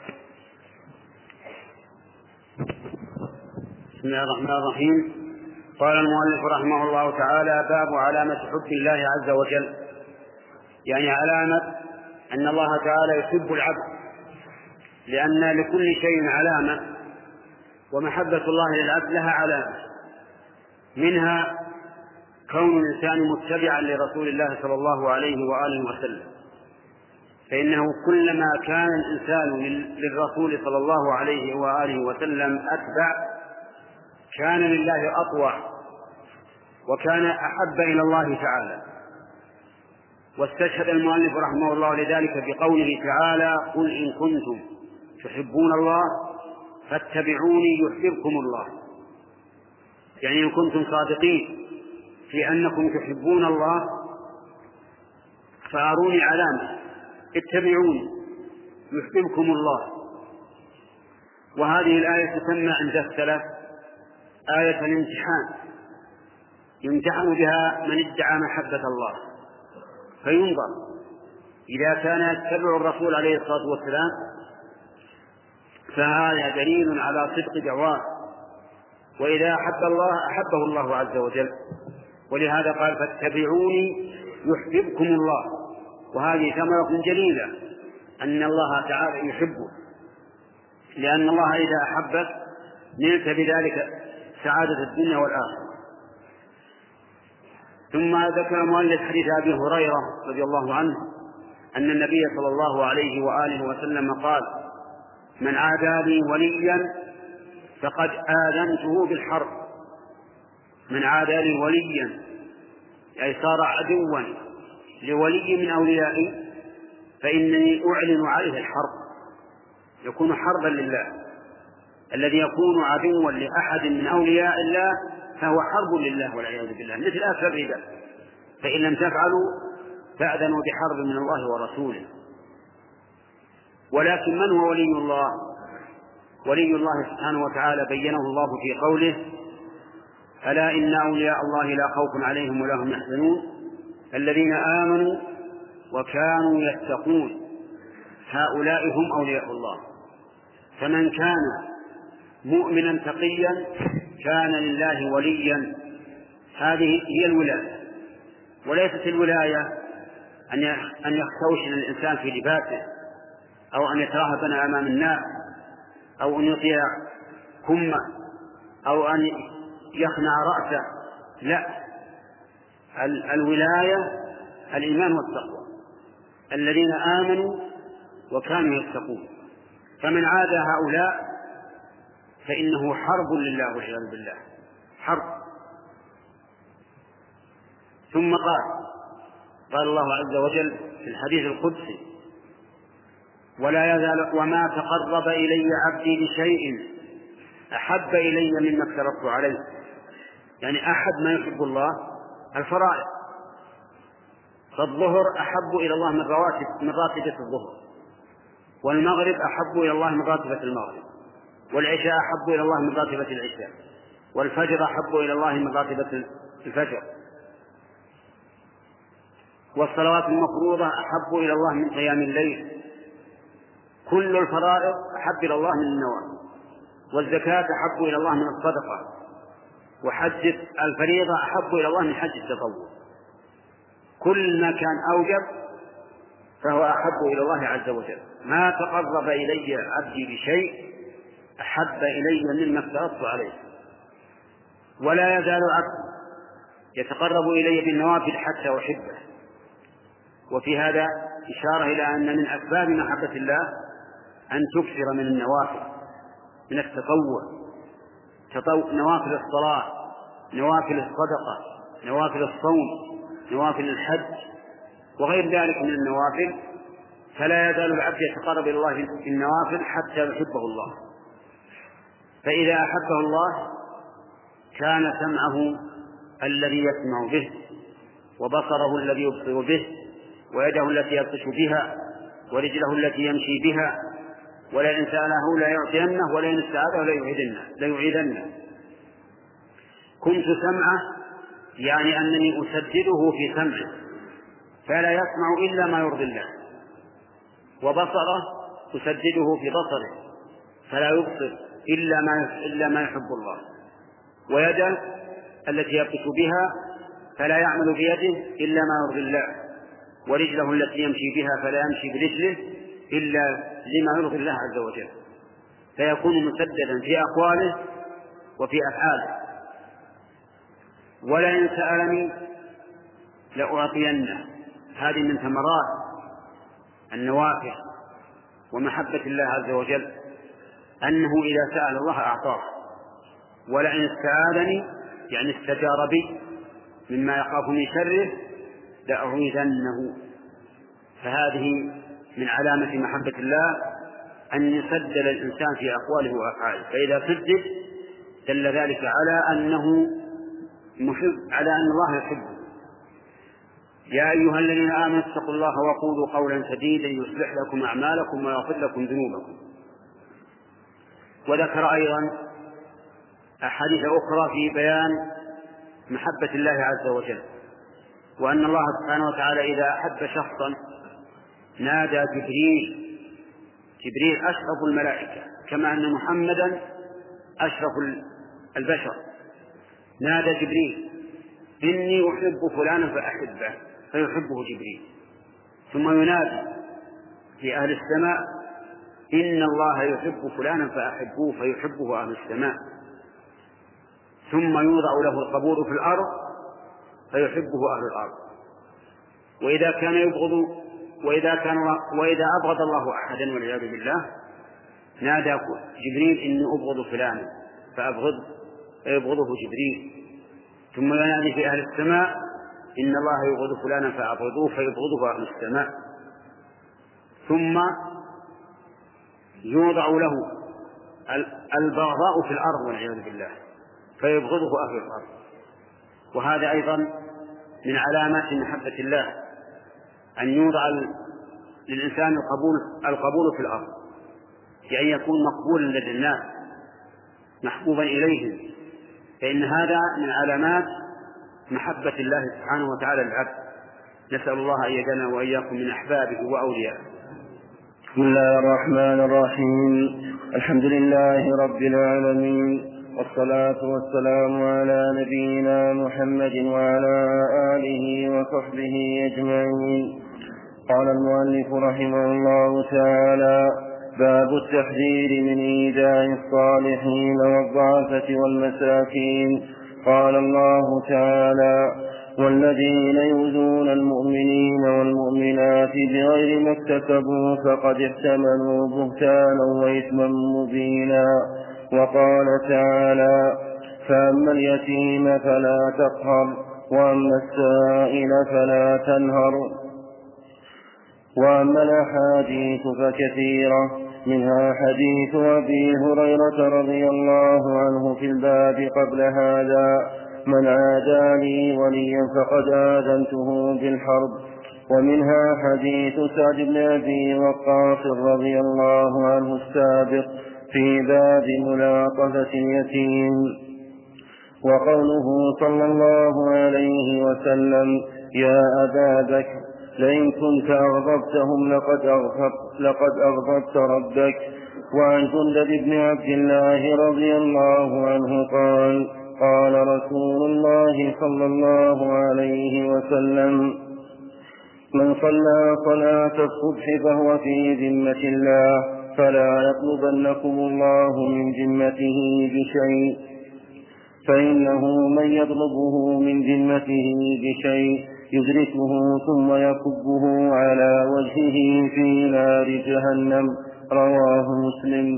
بسم الله الرحمن الرحيم. قال المؤلف رحمه الله تعالى: باب علامة حب الله عز وجل، يعني علامة أن الله تعالى يحب العبد، لأن لكل شيء علامة، ومحبة الله للعبد لها علامة، منها كون الإنسان متبعا لرسول الله صلى الله عليه وآله وسلم، فإنه كلما كان الإنسان للرسول صلى الله عليه وآله وسلم أتبع كان لله أطوع وكان أحب إلى الله تعالى. واستشهد المؤلف رحمه الله لذلك بقوله تعالى: قل إن كنتم تحبون الله فاتبعوني يحببكم الله. يعني إن كنتم صادقين في أنكم تحبون الله فأروني علامة، اتبعوني يحببكم الله. وهذه الآية تسمى عند السلف آية الامتحان، يمتحن بها من ادعى محبة الله، فينظر إذا كان يتبع الرسول عليه الصلاة والسلام فهذا دليل على صدق دعواه، وإذا أحب الله أحبه الله عز وجل. ولهذا قال: فاتبعوني يحببكم الله. وهذه ثمرة جليلة أن الله تعالى يحبه، لأن الله إذا أحبك نلت بذلك سعادة الدنيا والآخرة. ثم ذكر مؤلف حديث أبي هريرة رضي الله عنه أن النبي صلى الله عليه وآله وسلم قال: من عادى لي وليا فقد آذنته بالحرب. من عادى لي وليا أي صار عدوا لولي من أوليائي فإنني أعلن عليه الحرب، يكون حربا لله. الذي يكون عدوا لأحد من أولياء الله فهو حرب لله والعياذ بالله، مثل آخر الربا. فإن لم تفعلوا فأذنوا بحرب من الله ورسوله. ولكن من هو ولي الله؟ ولي الله سبحانه وتعالى بينه الله في قوله: ألا إن أولياء الله لا خوف عليهم ولا هم يحزنون الذين آمنوا وكانوا يتقون هؤلاء هم أولياء الله. فمن كان مؤمنا تقيا كان لله وليا. هذه هي الولاية، وليست الولاية أن يختوشن الإنسان في لباسه، أو أن يترهبن أمام الناس، أو أن يطيع كمه، أو أن يخنع رأسه. لا، الولاية الإيمان والتقوى، الذين آمنوا وكانوا يتقون. فمن عاد هؤلاء فإنه حرب لله والعياذ بالله، حرب. ثم قال قال الله عز وجل في الحديث القدسي: ولا يزال وما تقرب إلي عبدي بشيء أحب إلي مما افترضت عليه. يعني أحد ما يحب الله الفرائض، فالظهر أحب إلى الله من رواتب من راتبة الظهر، والمغرب أحب إلى الله من راتبة المغرب، والعشاء أحب إلى الله من راتبة العشاء، والفجر أحب إلى الله من راتبة الفجر، والصلوات المفروضة أحب إلى الله من قيام الليل. كل الفرائض أحب إلى الله من النوافل، والزكاة أحب إلى الله من الصدقة، وحج الفريضة أحب إلى الله من حج التطوع. كل ما كان أوجب فهو أحب إلى الله عز وجل. ما تقرب إلي عبدي بشيء أحب إلي مما افترضت عليه. ولا يزال عبدي يتقرب إلي بالنوافل حتى أحبه. وفي هذا إشارة إلى أن من أسباب محبة الله أن تكثر من النوافل، من التطوع، نوافل الصلاة، نوافل الصدقة، نوافل الصوم، نوافل الحج، وغير ذلك من النوافل. فلا يزال العبد يتقرب إلى الله في النوافل حتى يحبه الله. فإذا أحبه الله كان سمعه الذي يسمع به، وبصره الذي يبصر به، ويده التي يبطش بها، ورجله التي يمشي بها، ولئن سأله لا يعطينه، ولئن استعاذه لا يعيذنه. كنت سمعه يعني أنني أسدده في سمعه فلا يسمع إلا ما يرضي الله، وبصره أسدده في بصره فلا يبصر إلا ما إلا ما يحب الله، ويده التي يبطش بها فلا يعمل بيده إلا ما يرضي الله، ورجله التي يمشي بها فلا يمشي برجله إلا لما يرضي الله عز وجل. فيكون مسددا في أقواله وفي أفعاله. ولئن سألني لأعطينه. هذه من ثمرات النوافل ومحبة الله عز وجل أنه إذا سأل الله أعطاه. ولئن استعاذني يعني استجار بي مما يخاف من شره لأعيذنه. فهذه من علامة محبة الله أن يسدل الإنسان في أقواله وأفعاله، فإذا سدد دل ذلك على أنه محب، على أن الله يحبه. يا أيها الذين آمنوا اتقوا الله وقولوا قولا سديدا يصلح لكم أعمالكم ويغفر لكم ذنوبكم. وذكر أيضا أحاديث أخرى في بيان محبة الله عز وجل، وأن الله سبحانه وتعالى إذا أحب شخصا نادى جبريل. جبريل أشرف الملائكة كما أن محمدا أشرف البشر. نادى جبريل إني أحب فلانا فأحبه فيحبه جبريل. ثم ينادي في أهل السماء إن الله يحب فلانا فأحبوه فيحبه أهل السماء. ثم يوضع له القبول في الأرض فيحبه أهل الأرض. وإذا كان يبغض وإذا كان وإذا أبغض الله أحدا والعياذ بالله نادى جبريل إني أبغض فلانا فأبغض فيبغضه جبريل. ثم ينادي في أهل السماء إن الله يبغض فلانا فأبغضوه فيبغضه أهل السماء. ثم يوضع له البغضاء في الأرض والعياذ بالله فيبغضه أهل الأرض. وهذا أيضا من علامات محبة الله أن يوضع للإنسان القبول, القبول في الأرض، بأن يكون مقبولا لدى الناس محبوبا إليهم، فإن هذا من علامات محبة الله سبحانه وتعالى للعبد. نسأل الله أن يجعلنا وإياكم من أحبابه وأوليائه. بسم الله الرحمن الرحيم. الحمد لله رب العالمين، والصلاة والسلام على نبينا محمد وعلى آله وصحبه أجمعين. قال المؤلف رحمه الله تعالى: باب التحذير من إيذاء الصالحين والضعفة والمساكين. قال الله تعالى: والذين يؤذون المؤمنين والمؤمنات بغير ما اكتسبوا فقد احتملوا بهتانا وإثما مبينا. وقال تعالى: فأما اليتيم فلا تقهر وأما السائل فلا تنهر. وأما الأحاديث فكثيرة، منها حديث أبي هريرة رضي الله عنه في الباب قبل هذا: من عادى لي وليا فقد آذنته بالحرب. ومنها حديث سعد بن أبي وقاص رضي الله عنه السابق في باب ملاطفة اليتيم. وقوله صلى الله عليه وسلم: يا أبا بكر لئن كنت أغضبتهم لقد أغضبت, لقد أغضبت ربك. وعن جندب بن عبد الله رضي الله عنه قال: قال رسول الله صلى الله عليه وسلم: من صلى صلاة الصبح فهو في ذمة الله، فلا يطلبنكم الله من ذمته بشيء، فإنه من يطلبه من ذمته بشيء يدركه ثم يكبه على وجهه في نار جهنم. رواه مسلم.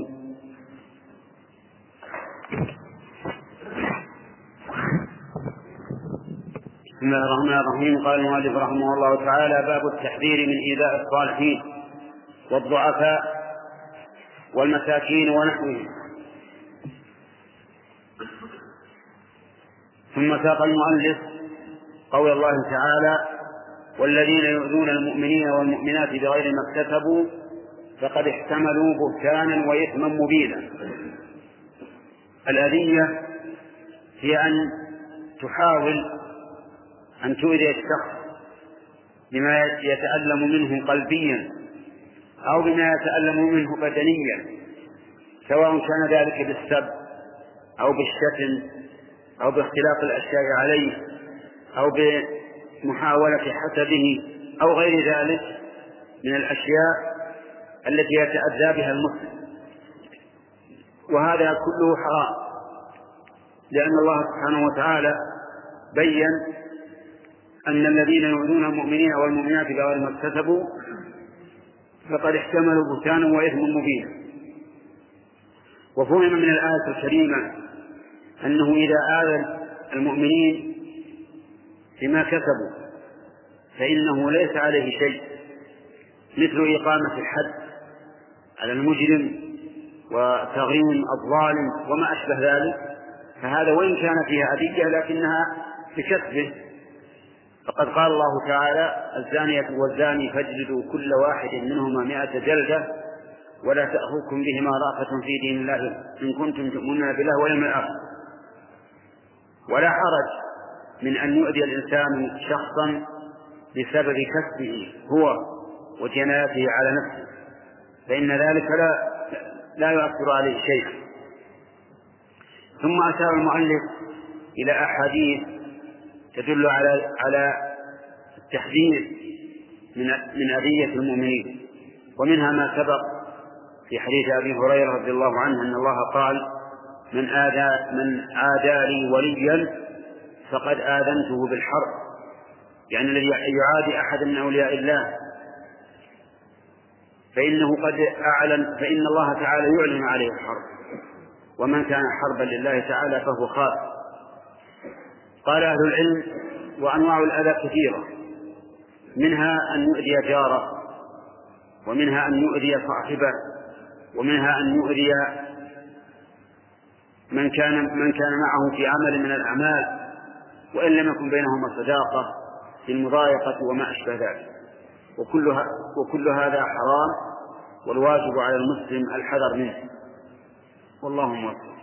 بسم الله الرحمن الرحيم. قال المؤلف رحمه الله تعالى: باب التحذير من إيذاء الصالحين والضعفاء والمساكين ونحوهم. ثم ساق المؤلف قول الله تعالى: والذين يؤذون المؤمنين والمؤمنات بغير ما اكتسبوا فقد احتملوا بهتانا وإثما مبينا. الأذية هي أن تحاول أن تؤذي الشخص بما يتألم منه قلبيا أو بما يتألم منه بدنيا، سواء كان ذلك بالسب أو بالشتم أو باختلاق الأشياء عليه أو بمحاولة حسده أو غير ذلك من الأشياء التي يتأذى بها المسلم. وهذا كله حرام، لأن الله سبحانه وتعالى بين أن الذين يؤذون المؤمنين والمؤمنات بغير ما اكتسبوا فقد احتملوا بهتانا وإثما مبينا. وفهم من الآية الكريمة أنه إذا آذى المؤمنين بما كسبوا فإنه ليس عليه شيء، مثل إقامة الحد على المجرم وتغريم الظالم وما أشبه ذلك، فهذا وإن كان فيها أذية لكنها بكسبه. فقد قال الله تعالى: الزانية والزاني فاجلدوا كل واحد منهما مائة جلدة ولا تأخذكم بهما رأفة في دين الله إن كنتم تؤمنون بالله واليوم الآخر. ولا حرج من أن يؤذي الإنسان شخصا بسبب كسبه هو وجنايته على نفسه، فإن ذلك لا, لا يؤثر عليه شيء. ثم أشار المؤلف إلى أحاديث تدل على على التحذير من من أذية المؤمنين، ومنها ما سبق في حديث أبي هريرة رضي الله عنه أن الله قال: من آذى من عادى لي وليا فقد آذنته بالحرب، يعني الذي يعادي أحد من أولياء الله فإنه قد أعلن، فإن الله تعالى يعلن عليه الحرب، ومن كان حربا لله تعالى فهو خاسر. قال أهل العلم: وأنواع الأذى كثيرة، منها أن يؤذي جاره، ومنها أن يؤذي صاحبه، ومنها أن يؤذي من كان من كان معه في عمل من الأعمال وإن لم يكن بينهما صداقة في المضايقة وما أشبه ذلك، وكل, وكل هذا حرام، والواجب على المسلم الحذر منه، والله موفق.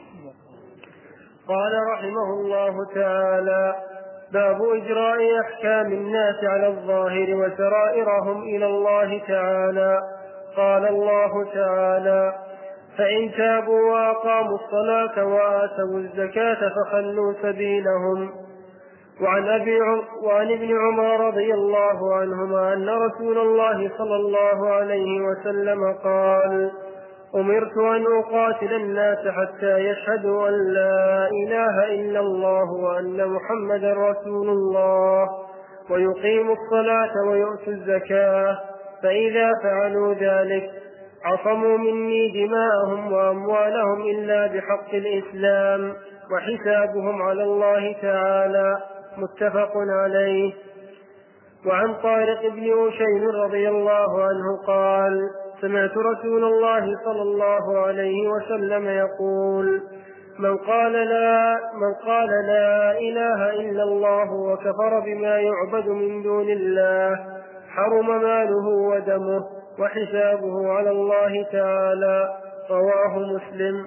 قال رحمه الله تعالى: باب إجراء أحكام الناس على الظاهر وسرائرهم إلى الله تعالى. قال الله تعالى: فإن تابوا وأقاموا الصلاة وآتوا الزكاة فخلوا سبيلهم. وعن, أبي وعن ابن عمر رضي الله عنهما أن رسول الله صلى الله عليه وسلم قال: أمرت أن أقاتل الناس حتى يشهدوا أن لا إله إلا الله وأن محمدا رسول الله ويقيموا الصلاة ويؤتوا الزكاة، فإذا فعلوا ذلك عصموا مني دماءهم وأموالهم إلا بحق الإسلام وحسابهم على الله تعالى. متفق عليه. وعن طارق بن أشيم رضي الله عنه قال: سمعت رسول الله صلى الله عليه وسلم يقول: من قال لا, من قال لا إله إلا الله وكفر بما يعبد من دون الله حرم ماله ودمه وحسابه على الله تعالى. رواه مسلم.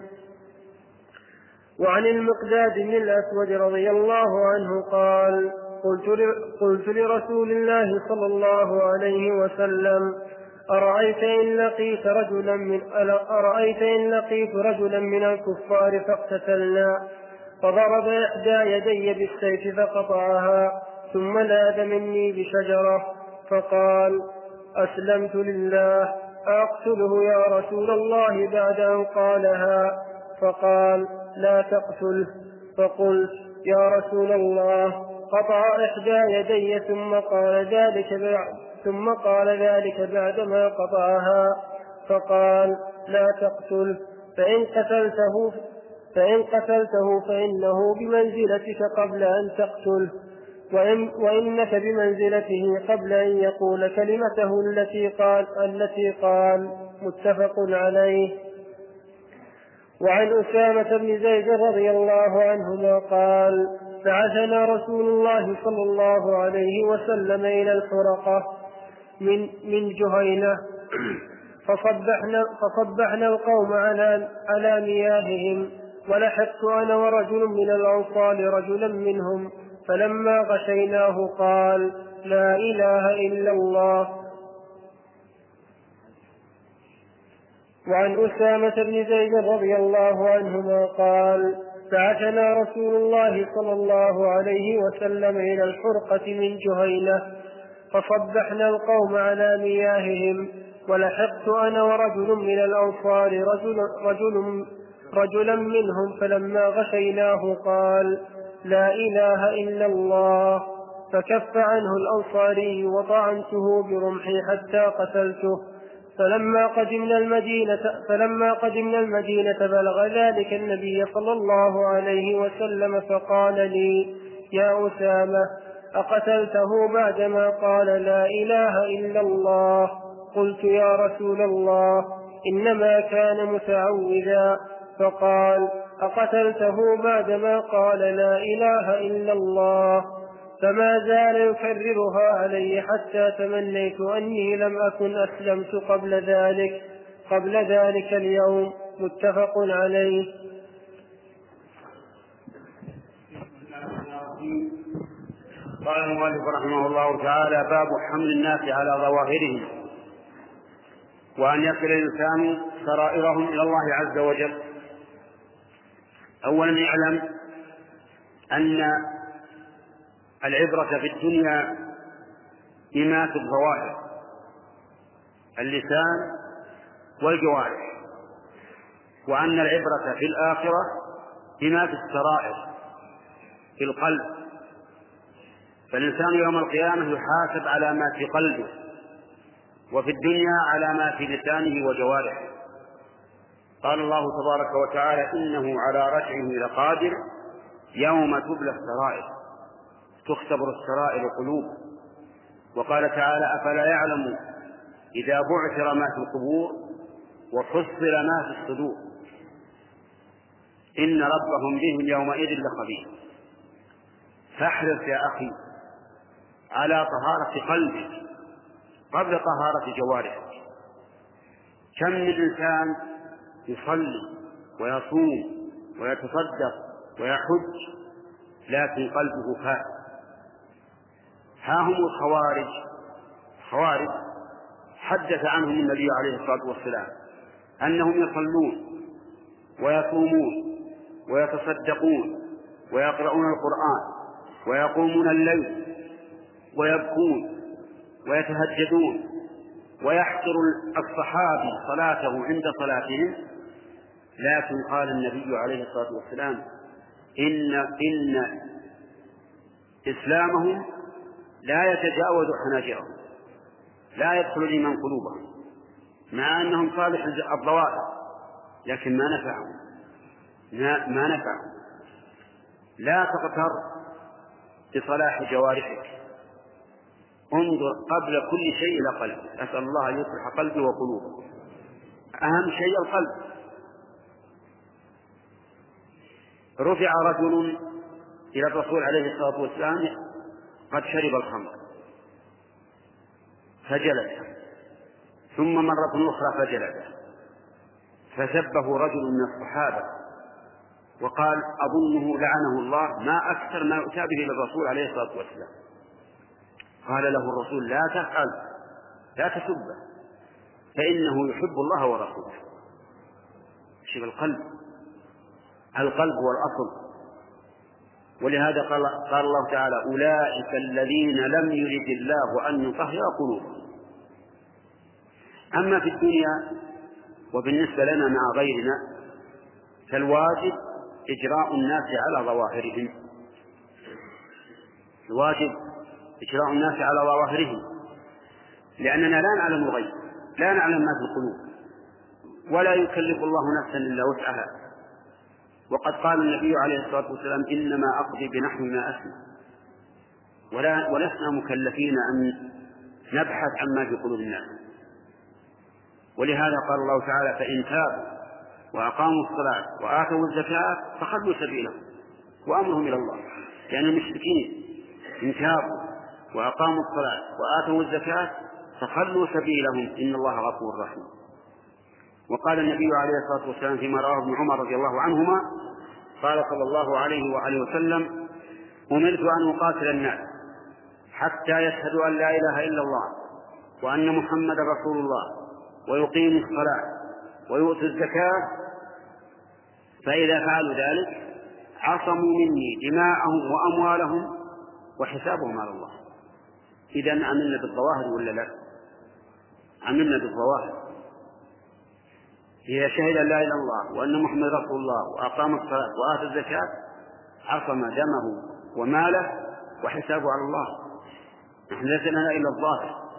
وعن المقداد بن الأسود رضي الله عنه قال: قلت لرسول الله صلى الله عليه وسلم: أرأيت إن لقيت رجلا من أرأيت إن لقيت رجلا من الكفار فاقتتلنا فضرب إحدى يدي بالسيف فقطعها ثم لاذ مني بشجرة فقال: أسلمت لله، أقتله يا رسول الله بعد أن قالها؟ فقال: لا تقتله. فقلت: يا رسول الله، قطع إحدى يدي ثم قال ذلك بعد ثم قال ذلك بعدما قطعها. فقال: لا تقتل، فإن قتلته فإن قتلته فإنه بمنزلتك قبل أن تقتل، وإن وإنك بمنزلته قبل أن يقول كلمته التي قال التي قال. متفق عليه. وعن أسامة بن زيد رضي الله عنهما قال: بعثنا رسول الله صلى الله عليه وسلم إلى الحرقة من من جهينة فصبحنا فصبحنا القوم على على مياههم، ولحقت أنا ورجل من الأنصار رجلا منهم، فلما غشيناه قال: لا إله إلا الله. وعن أسامة بن زيد رضي الله عنهما قال: بعثنا رسول الله صلى الله عليه وسلم إلى الحرقة من جهينة فصبحنا القوم على مياههم، ولحقت أنا ورجل من الأنصار رجل رجل رجلا منهم، فلما غشيناه قال: لا إله إلا الله، فكف عنه الأنصاري وطعنته برمحي حتى قتلته. فلما قدمنا المدينة فلما قدمنا المدينة بلغ ذلك النبي صلى الله عليه وسلم فقال لي: يا أسامة، أقتلته بعدما قال لا إله إلا الله؟ قلت: يا رسول الله، إنما كان متعوذا. فقال: أقتلته بعدما قال لا إله إلا الله؟ فما زال يكررها علي حتى تمنيت أني لم أكن أسلمت قبل ذلك قبل ذلك اليوم. متفق عليه. قال المؤلف رحمه الله تعالى: باب حمل الناس على ظواهرهم، وأن يصل الإنسان سرائرهم إلى الله عز وجل. أولا يعلم أن العبرة في الدنيا بما في الظواهر، اللسان والجوارح، وأن العبرة في الآخرة بما في السرائر في القلب. فالإنسان يوم القيامة يحاسب على ما في قلبه، وفي الدنيا على ما في لسانه وجوارحه. قال الله تبارك وتعالى: إنه على رجعه لقادر يوم تبلى السرائر، تختبر السرائر القلوب. وقال تعالى: أفلا يعلم إذا بعثر ما في القبور وحصل ما في الصدور إن ربهم بهم يومئذ لخبير. فاحرص يا أخي على طهارة قلبك قبل طهارة جوارحك. كم من إنسان يصلي ويصوم ويتصدق ويحج لكن قلبه فاسد. ها هم الخوارج خوارج حدث عنهم النبي عليه الصلاة والسلام أنهم يصلون ويصومون ويتصدقون ويقرؤون القرآن ويقومون الليل ويبكون ويتهجدون، ويحقر الصحابي صلاته عند صلاتهم، لكن قال النبي عليه الصلاة والسلام: إن إن إسلامهم لا يتجاوز حناجرهم، لا يدخل الإيمان قلوبهم، مع أنهم صالح الظواهر لكن ما نفعهم ما نفعهم لا تغتر بصلاح جوارحك، انظر قبل كل شيء إلى قلبك. أسأل الله أن يصلح قلبي وقلوبكم. أهم شيء القلب. رفع رجل إلى الرسول عليه الصلاة والسلام قد شرب الخمر فجلس، ثم مرة أخرى فجلس، فسبه رجل من الصحابة وقال: أظنه لعنه الله، ما أكثر ما يؤتى به للرسول عليه الصلاة والسلام. قال له الرسول: لا تفعل، لا تسبه، فإنه يحب الله ورسوله. شوف القلب، القلب هو الأصل. ولهذا قال, قال الله تعالى: أولئك الذين لم يرد الله أن يطهر قلوبهم. أما في الدنيا وبالنسبة لنا مع غيرنا فالواجب إجراء الناس على ظواهرهم، الواجب إجراء الناس على ظواهرهم، لأننا لا نعلم الغيب، لا نعلم ما في القلوب، ولا يكلف الله نفسا إلا وسعها. وقد قال النبي عليه الصلاة والسلام: إنما أقضي بنحو ما أسمع، ولا ولسنا مكلفين أن نبحث عما في قلوب الناس. ولهذا قال الله تعالى: فإن تابوا وأقاموا الصلاة وآتوا الزكاة فخلوا سبيلهم وأمرهم إلى الله. لأن المشركين إن تابوا وأقاموا الصلاة وآتوا الزكاة فخلوا سبيلهم إن الله غفور رحيم. وقال النبي عليه الصلاة والسلام فيما رواه ابن عمر رضي الله عنهما قال صلى الله عليه وآله وسلم: أمرت أن أقاتل الناس حتى يشهدوا أن لا إله إلا الله وأن محمد رسول الله ويقيموا الصلاة ويؤتوا الزكاة، فإذا فعلوا ذلك عصموا مني دماءهم وأموالهم وحسابهم على الله. إذن عملنا بالظواهر ولا لا؟ عملنا بالظواهر. إذا شهد أن لا إله إلا الله وأن محمد رسول الله وأقام الصلاة وآتى الزكاة عصم دمه وماله وحسابه على الله. نحن ليس لنا إلا الظاهر.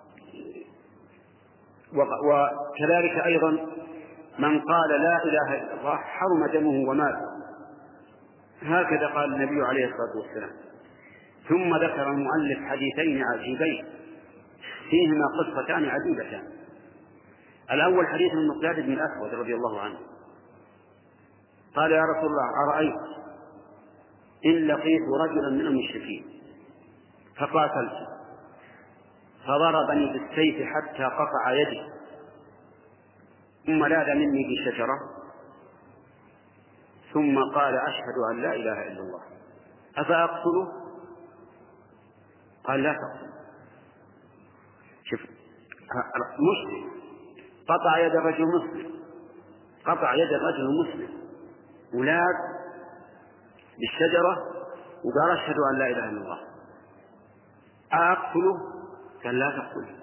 وكذلك أيضا من قال لا إله إلا الله حرم دمه وماله، هكذا قال النبي عليه الصلاة والسلام. ثم ذكر المؤلف حديثين عجيبين فيهما قصتان عجيبتان. الأول حديث المقداد بن الأسود رضي الله عنه قال: يا رسول الله، أرأيت إن لقيت رجلا من المشركين فقاتلت فضربني بالسيف حتى قطع يدي ثم لاذ مني بشجرة ثم قال: أشهد أن لا إله إلا الله، أفأقتله؟ قال: لا تقتل. شوف، مسلم قطع يد رجل مسلم، قطع يد الرجل المسلم ولاذ بالشجرة وقال: أشهد أن لا إله إلا الله، أقتله؟ قال: لا تقتله.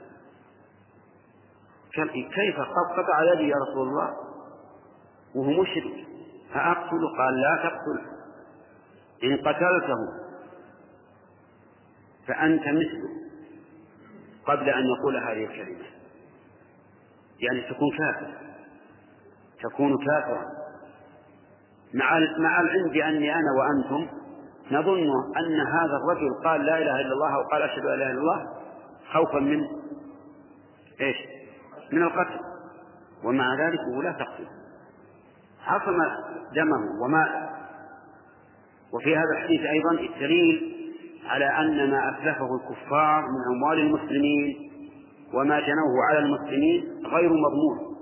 كيف قطع يدي يا رسول الله وهو مشرك، أقتله؟ قال: لا تقتله، إن قتلته فأنت مثله قبل أن يقول هذه الكلمة، يعني تكون كافر، تكون كافرا. مع مع العلم بأني أنا وأنتم نظن أن هذا الرجل قال لا إله إلا الله وقال أشهد أن لا إله إلا الله خوفا من إيش؟ من القتل، ومع ذلك هو لا تقتل، عصم دمه وماءه. وفي هذا الحديث أيضا الدليل على أن ما أتلفه الكفار من أموال المسلمين وما جنوه على المسلمين غير مضمون.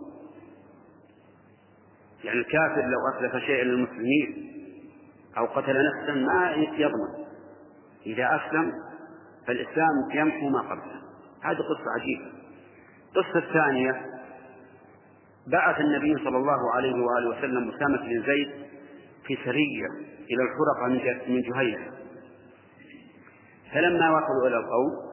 يعني الكافر لو أتلف شيئا للمسلمين أو قتل نفسا ما يضمن، إذا أسلم فالإسلام يمحو ما قبله. هذه قصة عجيبة. القصة الثانية: بعث النبي صلى الله عليه وآله وسلم أسامة بن زيد في سرية إلى الحرقة من جهينة، فلما وصلوا إلى القوم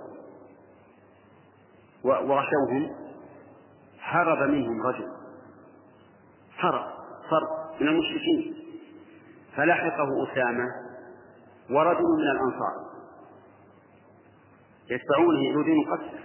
وغشوهم هرب منهم رجل، هرب فرق من المشركين، فلحقه أسامة ورجل من الأنصار يدفعونه يريدون قتله،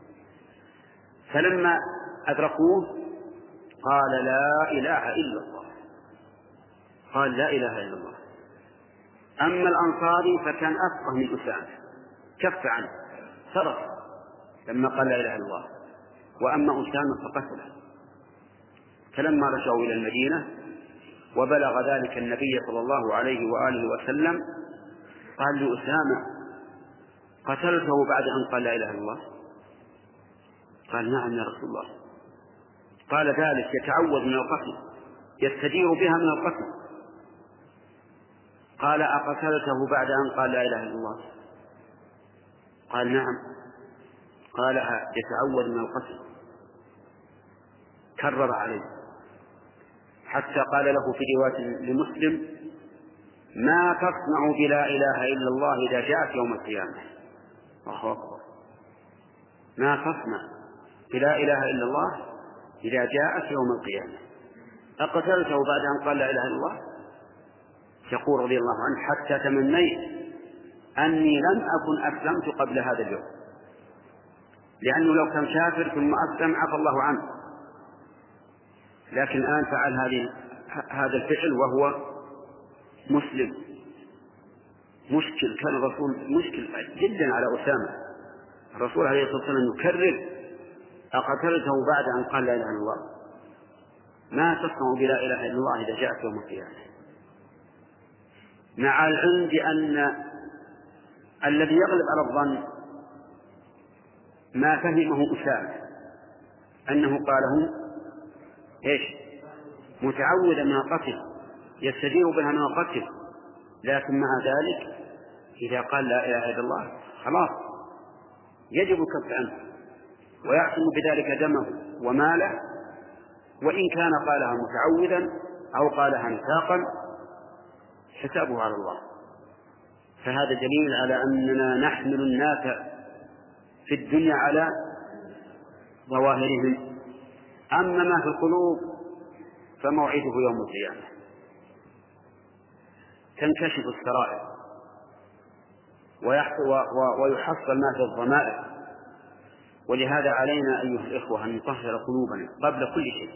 فلما أدركوه قال: لا إله إلا الله، قال: لا إله إلا الله. أما الأنصاري فكان أفقه من أسامة، كف عنه صرف لما قال لا إله إلا الله، وأما أسامة فقتله. فلما رجعوا إلى المدينة وبلغ ذلك النبي صلى الله عليه وآله وسلم قال لأسامة: قتلته بعد أن قال لا إله إلا الله؟ قال: نعم يا رسول الله. قال: ذلك يتعوذ من القتل، يستجير بها من القتل. قال: أقتلته بعد أن قال لا إله إلا الله؟ قال: نعم. قال: يتعوذ من القتل. كرر عليه حتى قال له في رواية لمسلم: ما تصنع بلا إله إلا الله إذا جاءت يوم القيامة؟ الله أكبر. ما تصنع بلا إله إلا الله إذا جاءت يوم القيامة؟ أقتلته بعد أن قال لا إله إلا الله؟ يقول رضي الله عنه: حتى تمنيت أني لم أكن أسلمت قبل هذا اليوم، لأنه لو كان كافر ثم أسلم عفى الله عنه، لكن الآن فعل هذه هذا الفعل وهو مسلم. مشكل كان الرسول مشكل جدا على أسامة. الرسول عليه الصلاة والسلام يكرر: أقتلته بعد أن قال لا إله إلا الله؟ ما تصنع بلا إله إلا الله إذا جاءت يوم القيامة؟ مع العلم بأن الذي يغلب على الظن ما فهمه أسامة، أنه قاله إيش؟ متعودا من القتل، يستجير بها من القتل، لكن مع ذلك إذا قال لا إله إلا الله خلاص يجب الكف عنه ويعصم بذلك دمه وماله، وإن كان قالها متعودا أو قالها نفاقا حسابه على الله. فهذا دليل على أننا نحمل الناس في الدنيا على ظواهرهم، أما ما في القلوب فموعده يوم القيامة. تنكشف السرائر ويحصل ما في الضمائر. ولهذا علينا أيها الإخوة أن نطهر قلوبنا قبل كل شيء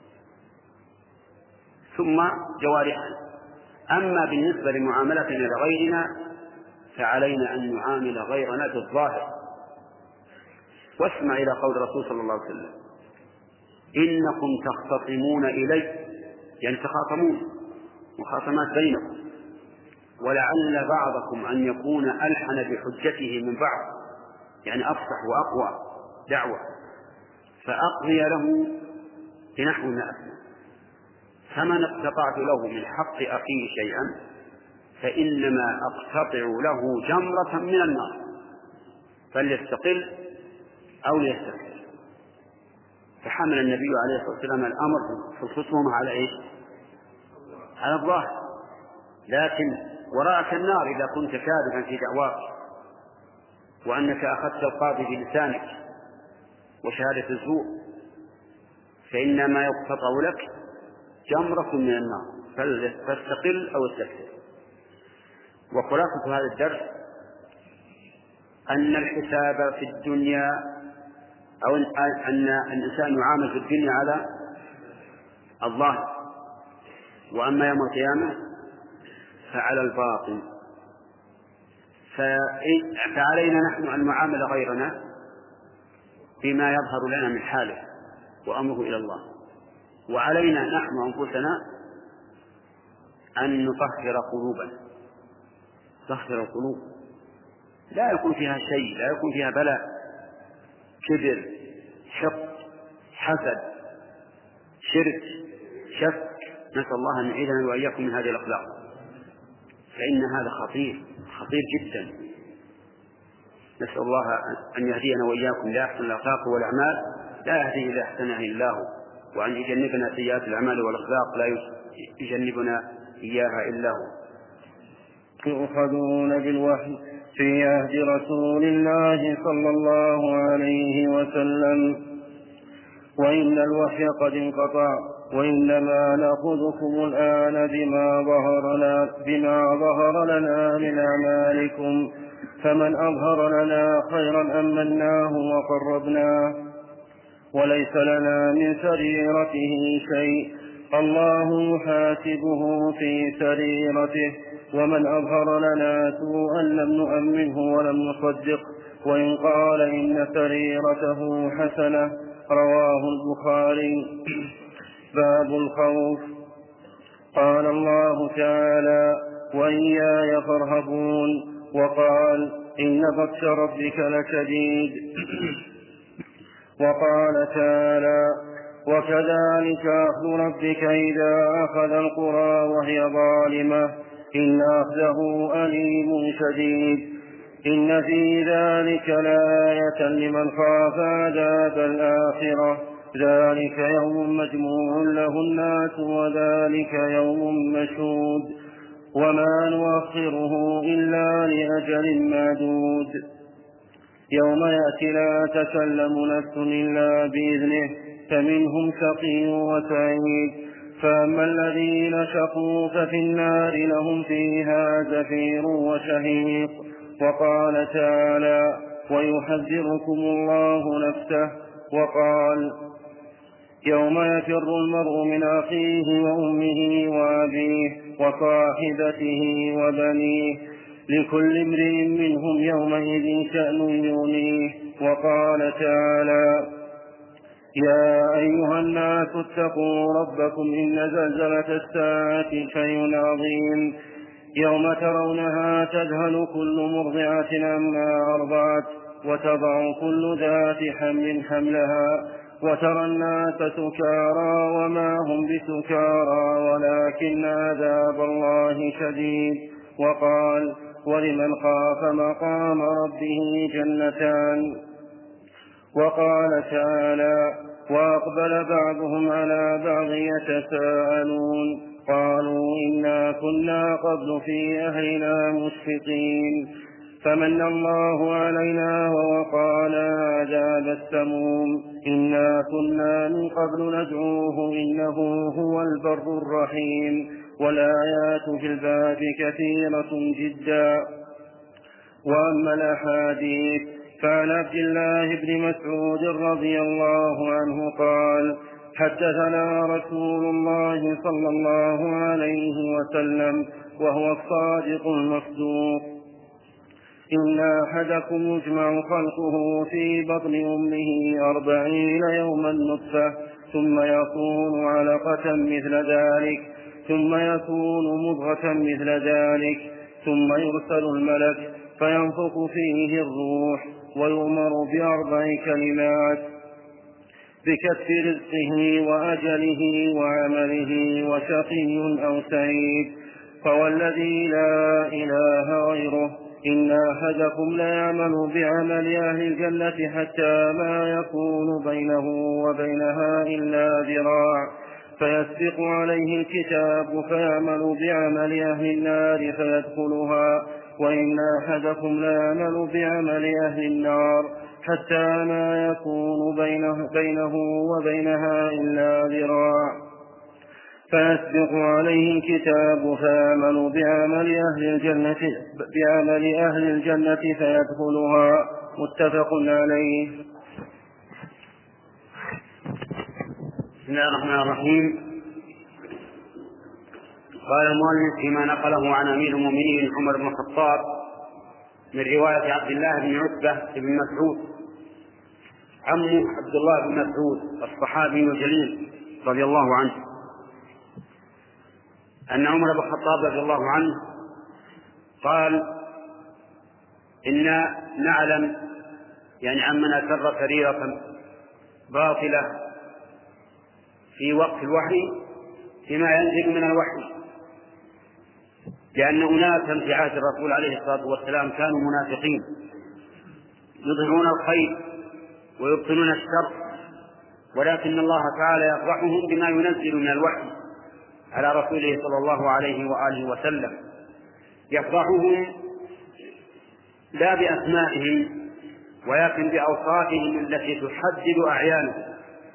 ثم جوارحنا. أما بالنسبة لمعاملتنا لغيرنا فعلينا أن نعامل غيرنا بالظاهر. واسمع إلى قول الرسول صلى الله عليه وسلم: إنكم تختصمون إلي، يعني تخاصمون مخاصمات بينكم، ولعل بعضكم أن يكون ألحن بحجته من بعض، يعني أفصح وأقوى دعوة، فأقضي له بنحو ما أسمع. فمن اقتطعت له من حق أخيه شيئا فإنما أقتطع له جمرة من النار، فليستقل أو ليستكثر. فحمل النبي عليه الصلاة والسلام الأمر في الخصومة على إيش؟ على الظاهر، لكن وراءك النار إذا كنت كاذبا في دعواك وأنك أخذت القاضي بلسانك وشهادة الزور، فإنما يقتطع لك جمرة من النار، فاستقل أو استكثر. وخلاصة هذا الدرس أن الحساب في الدنيا أو أن الإنسان يعامل في الدنيا على الظاهر، وأما يوم القيامة فعلى الباطن. فعلينا نحن أن نعامل غيرنا بما يظهر لنا من حاله وأمره إلى الله، وعلينا نحن أنفسنا أن نطهر قلوبنا. طهر القلوب لا يكون فيها شيء، لا يكون فيها بلاء، كبر، حقد، حسد، شرك، شك. نسأل الله أن يعيذنا وإياكم من هذه الأخلاق، فإن هذا خطير خطير جدا. نسأل الله أن يهدينا وإياكم لأحسن الأخلاق والأعمال، لا يهدي إلى أحسنها إلا هو، وأن يجنبنا سيئات الأعمال والأخلاق لا يجنبنا إياها إلا هو. يؤخذون بالوحي في عهد رسول الله صلى الله عليه وسلم، وإن الوحي قد انقطع، وإنما نأخذكم الآن بما ظهر لنا, بما ظهر لنا من أعمالكم، فمن أظهر لنا خيرا أمناه وقربناه، وليس لنا من سريرته شيء، الله يحاسبه في سريرته، ومن أظهر لنا سوءا لم نؤمنه ولم نصدق، وإن قال إن سريرته حسنة. رواه البخاري. باب الخوف. قال الله تعالى: وإياي فارهبون، وقال: إن بطش ربك لشديد. وقال تعالى: وكذلك أخذ ربك إذا أخذ القرى وهي ظالمة إن أخذه أليم شديد. إن في ذلك لآية لمن خاف عذاب الآخرة، ذلك يوم مجموع له الناس وذلك يوم مشهود، وما نؤخره إلا لأجل معدود. يوم يأتي لا تكلم نفس إلا بإذنه، فمنهم شقي وسعيد، فأما الذين شقوا ففي النار لهم فيها زفير وشهيق. وقال تعالى: ويحذركم الله نفسه. وقال: يوم يفر المرء من أخيه وأمه وأبيه وصاحبته وبنيه، لكل امرئ منهم يومئذ شأن يغنيه. وقال تعالى: يا أيها الناس اتقوا ربكم إن زلزلة الساعة شيء عظيم، يوم ترونها تذهل كل مرضعة عما أرضعت وتضع كل ذات حمل حملها، وترى الناس سكارى وما هم بسكارى ولكن عذاب الله شديد. وقال: ولمن خاف مقام ربه جنتان. وقال تعالى: وأقبل بعضهم على بعض يتساءلون، قالوا إنا كنا قبل في أهلنا مشفقين، فمن الله علينا ووقانا عذاب السموم إنا كنا من قبل ندعوه إنه هو البر الرحيم. والآيات في الباب كثيرة جدا. وأما الأحاديث فعن عبد الله بن مسعود رضي الله عنه قال حدثنا رسول الله صلى الله عليه وسلم وهو الصادق المصدوق إن أحدكم يجمع خلقه في بطن أمه أربعين يوما نطفة ثم يكون علقة مثل ذلك ثم يكون مضغة مثل ذلك ثم يرسل الملك فينفخ فيه الروح ويؤمر بأربع كلمات بكتب رزقه وأجله وعمله وشقي أو سعيد. فوالذي لا إله غيره إن أحدكم ليعمل بعمل أهل الجنة حتى ما يكون بينه وبينها إلا ذراع فيسبق عليه الكتاب فيعمل بعمل أهل النار فيدخلها وإن أحدكم ليعمل بعمل أهل النار حتى ما يكون بينه, بينه وبينها إلا ذراع فيسبق عليه الكتاب فيعمل بعمل أهل الجنة بعمل أهل الجنة فيدخلها. متفق عليه. بسم الله الرحمن الرحيم. قال المؤلف فيما نقله عن أمير المؤمنين عمر بن الخطاب من رواية عبد الله بن عتبة بن مسعود عمه عبد الله بن مسعود الصحابي الجليل رضي الله عنه أن عمر بن الخطاب رضي الله عنه قال إنا نعلم يعني عمنا سر سريرة باطلة في وقت الوحي فيما ينزل من الوحي، لأن أناسا في عهد الرسول عليه الصلاة والسلام كانوا منافقين يظهرون الخير ويبطنون الشر، ولكن الله تعالى يفضحهم بما ينزل من الوحي على رسوله صلى الله عليه وآله وسلم. يفضحهم لا بأسمائهم ولكن بأوصافهم التي تحدد أعيانهم،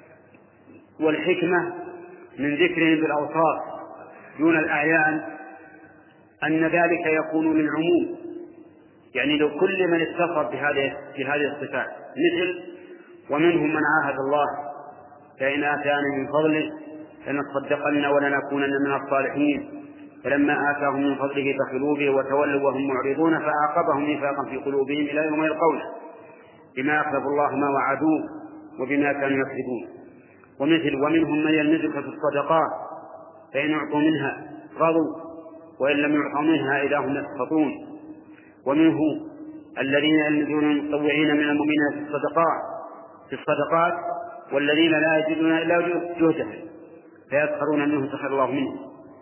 والحكمة من ذكرهم بالأوصاف دون الأعيان أن ذلك يكون للعموم، يعني لو كل من اتصف بهذه بهذه الصفات، مثل ومنهم من عاهد الله فإن آتانا من فضله لنصدقن ولنكونن من الصالحين فلما آتاهم من فضله بخلوا به وتولوا وهم معرضون فأعقبهم نفاقا في قلوبهم إلى يوم يلقونه بما أخلفوا الله ما وعدوه وبما كانوا يكذبون. ومثل ومنهم من يلمزك في الصدقات فإن أعطوا منها رضوا وإن لم يعطوا منها إذا هم يسخطون. ومنه الذين يلمزون المتطوعين من المؤمنين في الصدقات في الصدقات والذين لا يجدون إلا جهدهم فيسخرون منهم سخر الله منهم.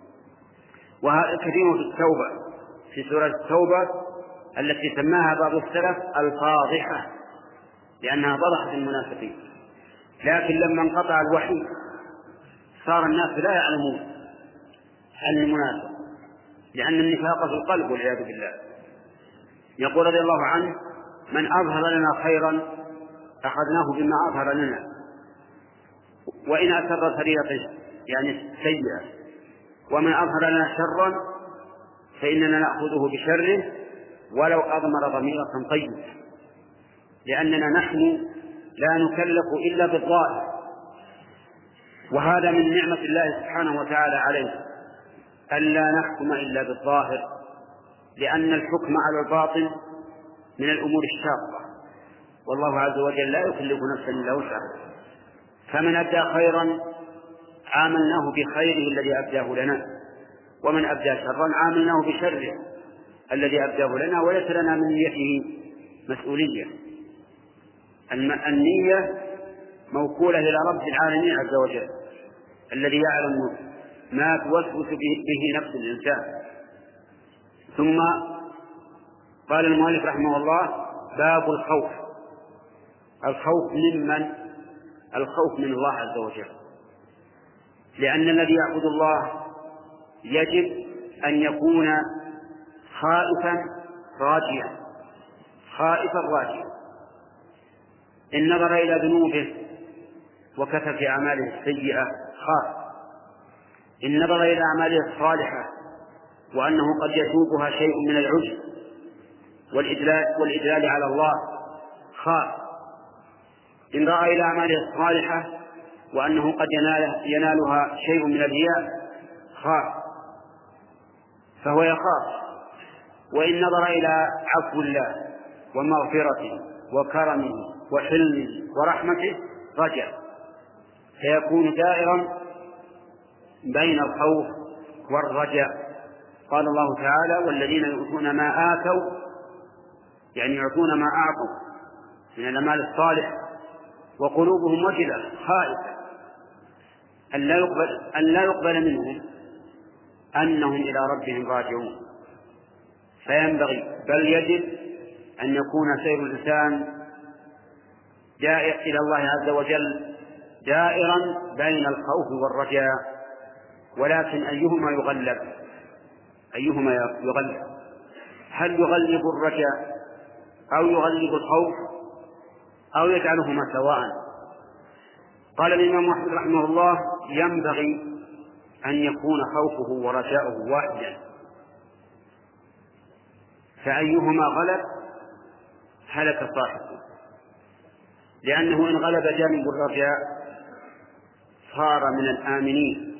وهذا كثير في التوبة في سورة التوبة التي سماها بعض السلف الفاضحة لأنها فضحت المنافقين، لكن لما انقطع الوحي صار الناس لا يعلمون عن المنافق لأن النفاق في القلب والعياذ بالله. يقول رضي الله عنه من أظهر لنا خيرا أخذناه بما أظهر لنا وإن أسر سريرة يعني سيئة، ومن أظهر لنا شرا فإننا نأخذه بشره ولو أضمر ضميرة طيبة، لأننا نحن لا نكلف إلا بالظاهر، وهذا من نعمة الله سبحانه وتعالى عليه ألا نحكم إلا بالظاهر، لأن الحكم على الباطن من الأمور الشاقة والله عز وجل لا يكلف نفسا إلا وسعها. فمن أبدى خيرا عاملناه بخيره الذي أبداه لنا، ومن أبدى شرا عاملناه بشره الذي أبداه لنا، وليس لنا من نيته مسؤولية. النية موكولة إلى رب العالمين عز وجل الذي يعلم ما توسوس به نفس الإنسان. ثم قال المؤلف رحمه الله باب الخوف. الخوف ممن؟ الخوف من الله عز وجل، لأن الذي يعبد الله يجب أن يكون خائفا راجيا خائفا راجيا. إن نظر إلى ذنوبه وكثرة أعماله السيئة خاف. إن نظر إلى أعماله الصالحة وأنه قد يسوقها شيء من العجب والإدلال, والإدلال على الله خاف. إن رأى إلى أعماله الصالحة وأنه قد ينال ينالها شيء من الرياء خاف، فهو يخاف. وإن نظر إلى عفو الله ومغفرته وكرمه وحلمه ورحمته رجع، فيكون دائرا بين الخوف والرجاء. قال الله تعالى: والذين يؤتون ما آتوا، يعني يعطون ما أعطوا من الأعمال الصالحة وقلوبهم وجلة خائفة أن لا يقبل, أن لا يقبل منهم أنهم إلى ربهم راجعون. فينبغي بل يجب أن يكون سير الإنسان جائر إلى الله عز وجل دائرا بين الخوف والرجاء، ولكن أيهما يغلب أيهما يغلب هل يغلب الرجاء أو يغلب الخوف أو يجعلهما سواء؟ قال الإمام أحمد رحمه الله: ينبغي أن يكون خوفه ورجاؤه واحدا، فأيهما غلب هلك صاحبه، لأنه إن غلب جانب الرجاء صار من الآمنين،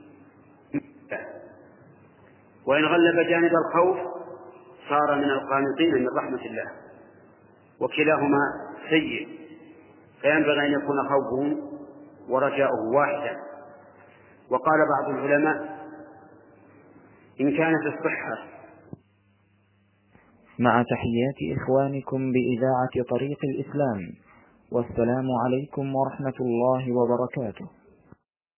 وإن غلب جانب الخوف صار من القانطين من رحمة الله، وكلاهما سيء. فينبغي أن يكون خوفه ورجاؤه واحدا. وقال بعض العلماء: إن كانت الصحة. مع تحيات إخوانكم بإذاعة طريق الإسلام، والسلام عليكم ورحمة الله وبركاته.